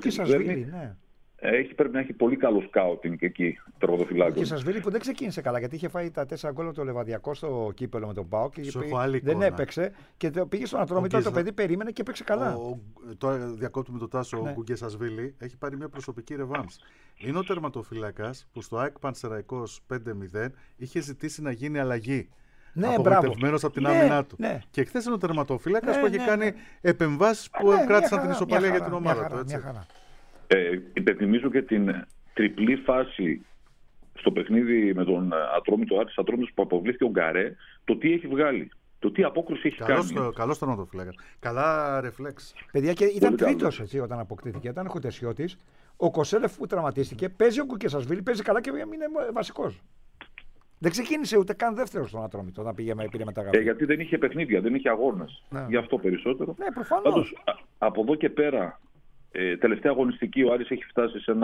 Πρέπει να έχει πολύ καλό σκάουτινγκ εκεί τερματοφυλάκων. Και Σασβίλη που δεν ξεκίνησε καλά γιατί είχε φάει τα 4 γκολ το Λεβαδιακό στο κύπελο με τον ΠΑΟΚ και δεν έπαιξε και πήγε στον Ατρόμητο. Το παιδί περίμενε και έπαιξε καλά. Τώρα διακόπτουμε το Τάσο. Ο Γκουγκέ Σασβίλη έχει πάρει μια προσωπική ρεβάνς. Είναι ο τερματοφύλακας που στο ΑΕΚ Πανσεραϊκός 5-0 είχε ζητήσει να γίνει αλλαγή. Ναι, απογοητευμένος από την άμυνά του. Ναι. Και χθες είναι ο τερματοφύλακας που έχει κάνει επεμβάσεις που κράτησαν την ισοπαλία για την ομάδα του. Υπενθυμίζω και την τριπλή φάση στο παιχνίδι με τον Ατρόμητο Άρης που αποβλήθηκε ο Γκαρέ, το τι έχει βγάλει, το τι απόκριση έχει κάνει. Καλός τερματοφύλακας. Καλά ρεφλέξ. Παιδιά, και ήταν τρίτος όταν αποκτήθηκε. Ήταν ο Χουτεσιώτης, ο Κοσέλεφ που τραυματίστηκε, παίζει ο Κουκεσασβίλη, παίζει καλά και είναι βασικός. Δεν ξεκίνησε ούτε καν δεύτερο στον Ατρόμητο όταν πήρε μεταγραφή. Γιατί δεν είχε παιχνίδια, δεν είχε αγώνες. Ναι. Γι' αυτό περισσότερο. Ναι, προφανώς. Πάντως, από εδώ και πέρα, τελευταία αγωνιστική ο Άρης έχει φτάσει σε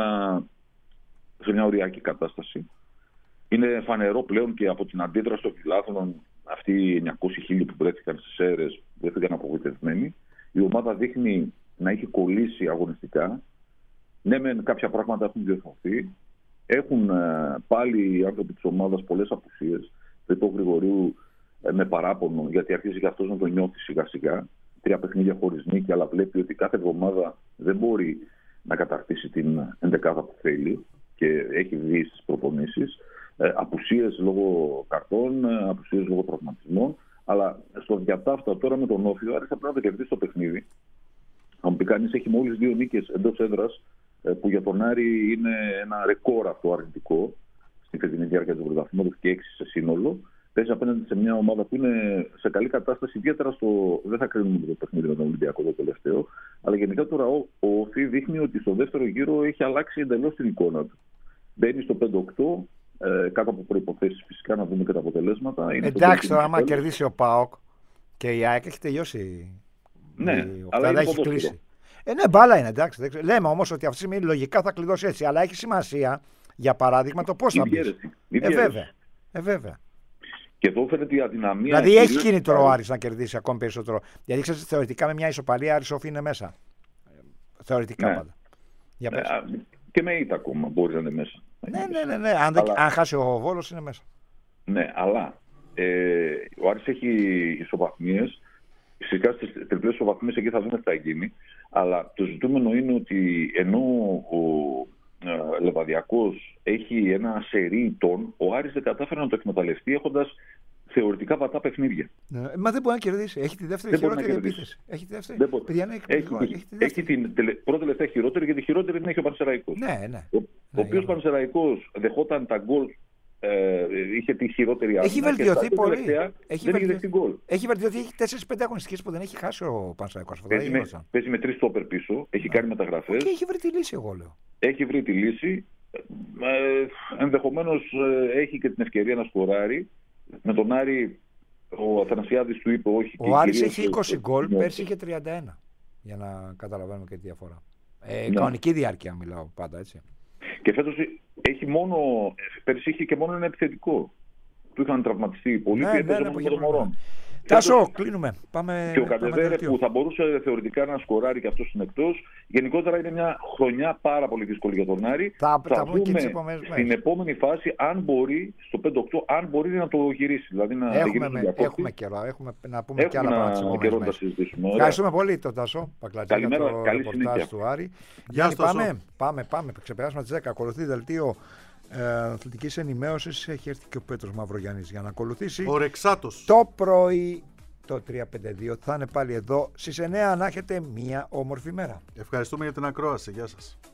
μια οριακή κατάσταση. Είναι φανερό πλέον και από την αντίδραση των φιλάθλων, αυτοί οι 900.000 που βρέθηκαν στις αίρες, βρέθηκαν απογοητευμένοι. Η ομάδα δείχνει να έχει κολλήσει αγωνιστικά. Ναι, μεν κάποια πράγματα έχουν διορθωθεί. Έχουν πάλι οι άνθρωποι της ομάδας πολλές απουσίες. Το Γρηγορίου με παράπονο, γιατί αρχίζει και αυτός να το νιώθει σιγά-σιγά. 3 παιχνίδια χωρίς νίκη, αλλά βλέπει ότι κάθε εβδομάδα δεν μπορεί να κατακτήσει την ενδεκάδα που θέλει και έχει δει στις προπονήσεις. Απουσίες λόγω καρτών, απουσίες λόγω τραυματισμών. Αλλά στο διατάφτα τώρα με τον Όφιο, άρχισε να το κερδίσει το παιχνίδι. Αν πει κανείς, έχει μόλις 2 νίκες εντός έδρας, που για τον Άρη είναι ένα ρεκόρ αυτό αρνητικό στην φετινή διάρκεια του πρωταθλήματος και 6 σε σύνολο. Παίζει απέναντι σε μια ομάδα που είναι σε καλή κατάσταση, ιδιαίτερα δεν θα κρίνουμε το παιχνίδι με τον Ολυμπιακό το τελευταίο, αλλά γενικά τώρα ο Όφι δείχνει ότι στο δεύτερο γύρο έχει αλλάξει εντελώς την εικόνα του. Μπαίνει στο 5-8, κάτω από προϋποθέσεις φυσικά, να δούμε και τα αποτελέσματα. Εντάξει, τώρα άμα κερδίσει ο ΠΑΟΚ και η ΑΕΚ έχει τελειώσει. Ναι, αλλά έχει κλείσει. Ναι, μπάλα είναι, εντάξει. Λέμε όμως ότι αυτή τη στιγμή λογικά θα κλειδώσει έτσι, αλλά έχει σημασία, για παράδειγμα, το πώς θα μπει. Βέβαια. Και εδώ φαίνεται η αδυναμία. Δηλαδή έχει κίνητρο ο Άρης να κερδίσει ακόμη περισσότερο. Γιατί ξέρετε, θεωρητικά με μια ισοπαλία Άρης Όφη είναι μέσα. Θεωρητικά πάντα. Και με ήττα ακόμα μπορεί να είναι μέσα. Ναι. Αν χάσει ο Βόλος είναι μέσα. Ναι, αλλά ο Άρης έχει ισοβαθμίες. Φυσικά στις τριπλές ισοβαθμίες εκεί θα δούμε τι θα γίνει. Αλλά το ζητούμενο είναι ότι ενώ ο Λεβαδιακός έχει ένα σερί ηττών, ο Άρης δεν κατάφερε να το εκμεταλλευτεί έχοντας θεωρητικά βατά παιχνίδια. Μα δεν μπορεί να κερδίσει. Έχει τη δεύτερη χειρότερη επίθεση. Έχει τη δεύτερη. Έχει την πρώτη τελευταία χειρότερη, γιατί χειρότερη την έχει ο Πανσεραϊκός. Ναι. Ο οποίος Πανσεραϊκός δεχόταν τα γκολ. Είχε τη χειρότερη άμυνα. Έχει βελτιωθεί πολύ. Έχει βελτιωθεί. Έχει 4-5 αγωνιστικές που δεν έχει χάσει ο Πανσεραϊκός. Παίζει με 3 στόπερ πίσω. Έχει κάνει μεταγραφές. Και έχει βρει τη λύση, εγώ λέω. Έχει βρει τη λύση. Ενδεχομένως έχει και την ευκαιρία να σκοράρει. Με τον Άρη, ο Αθανασιάδης του είπε όχι. Ο Άρης έχει 20 γκολ, πέρσι είχε 31. Για να καταλαβαίνουμε και τη διαφορά. Κανονική διάρκεια μιλάω πάντα, έτσι. Και φέτος πέρσι είχε και μόνο ένα επιθετικό. Του είχαν τραυματιστεί πολύ και έπαιζε μόνο τον Μωρόν. Τάσο, κλείνουμε. Πάμε. Και ο Καντεβέρε που θα μπορούσε θεωρητικά να σκοράρει και αυτό είναι εκτός. Γενικότερα είναι μια χρονιά πάρα πολύ δύσκολη για τον Άρη. Θα δούμε στην επόμενη φάση αν μπορεί, στο 5-8, αν μπορεί να το γυρίσει. Δηλαδή να έχουμε καιρό. Έχουμε να πούμε και άλλα πράγματα. Ευχαριστούμε πολύ τον Τάσο Πακλατζή για το ρεπορτάζ του Άρη. Γεια σας. Πάμε. Ξεπεράσουμε τις 10. Ακολουθεί δελτίο αθλητικής ενημέρωσης. Έχει έρθει και ο Πέτρος Μαυρογιάννης για να ακολουθήσει. Ο Ρεξάτος. Το πρωί το 352 θα είναι πάλι εδώ στις 9. Να έχετε μια όμορφη μέρα. Ευχαριστούμε για την ακρόαση. Γεια σας.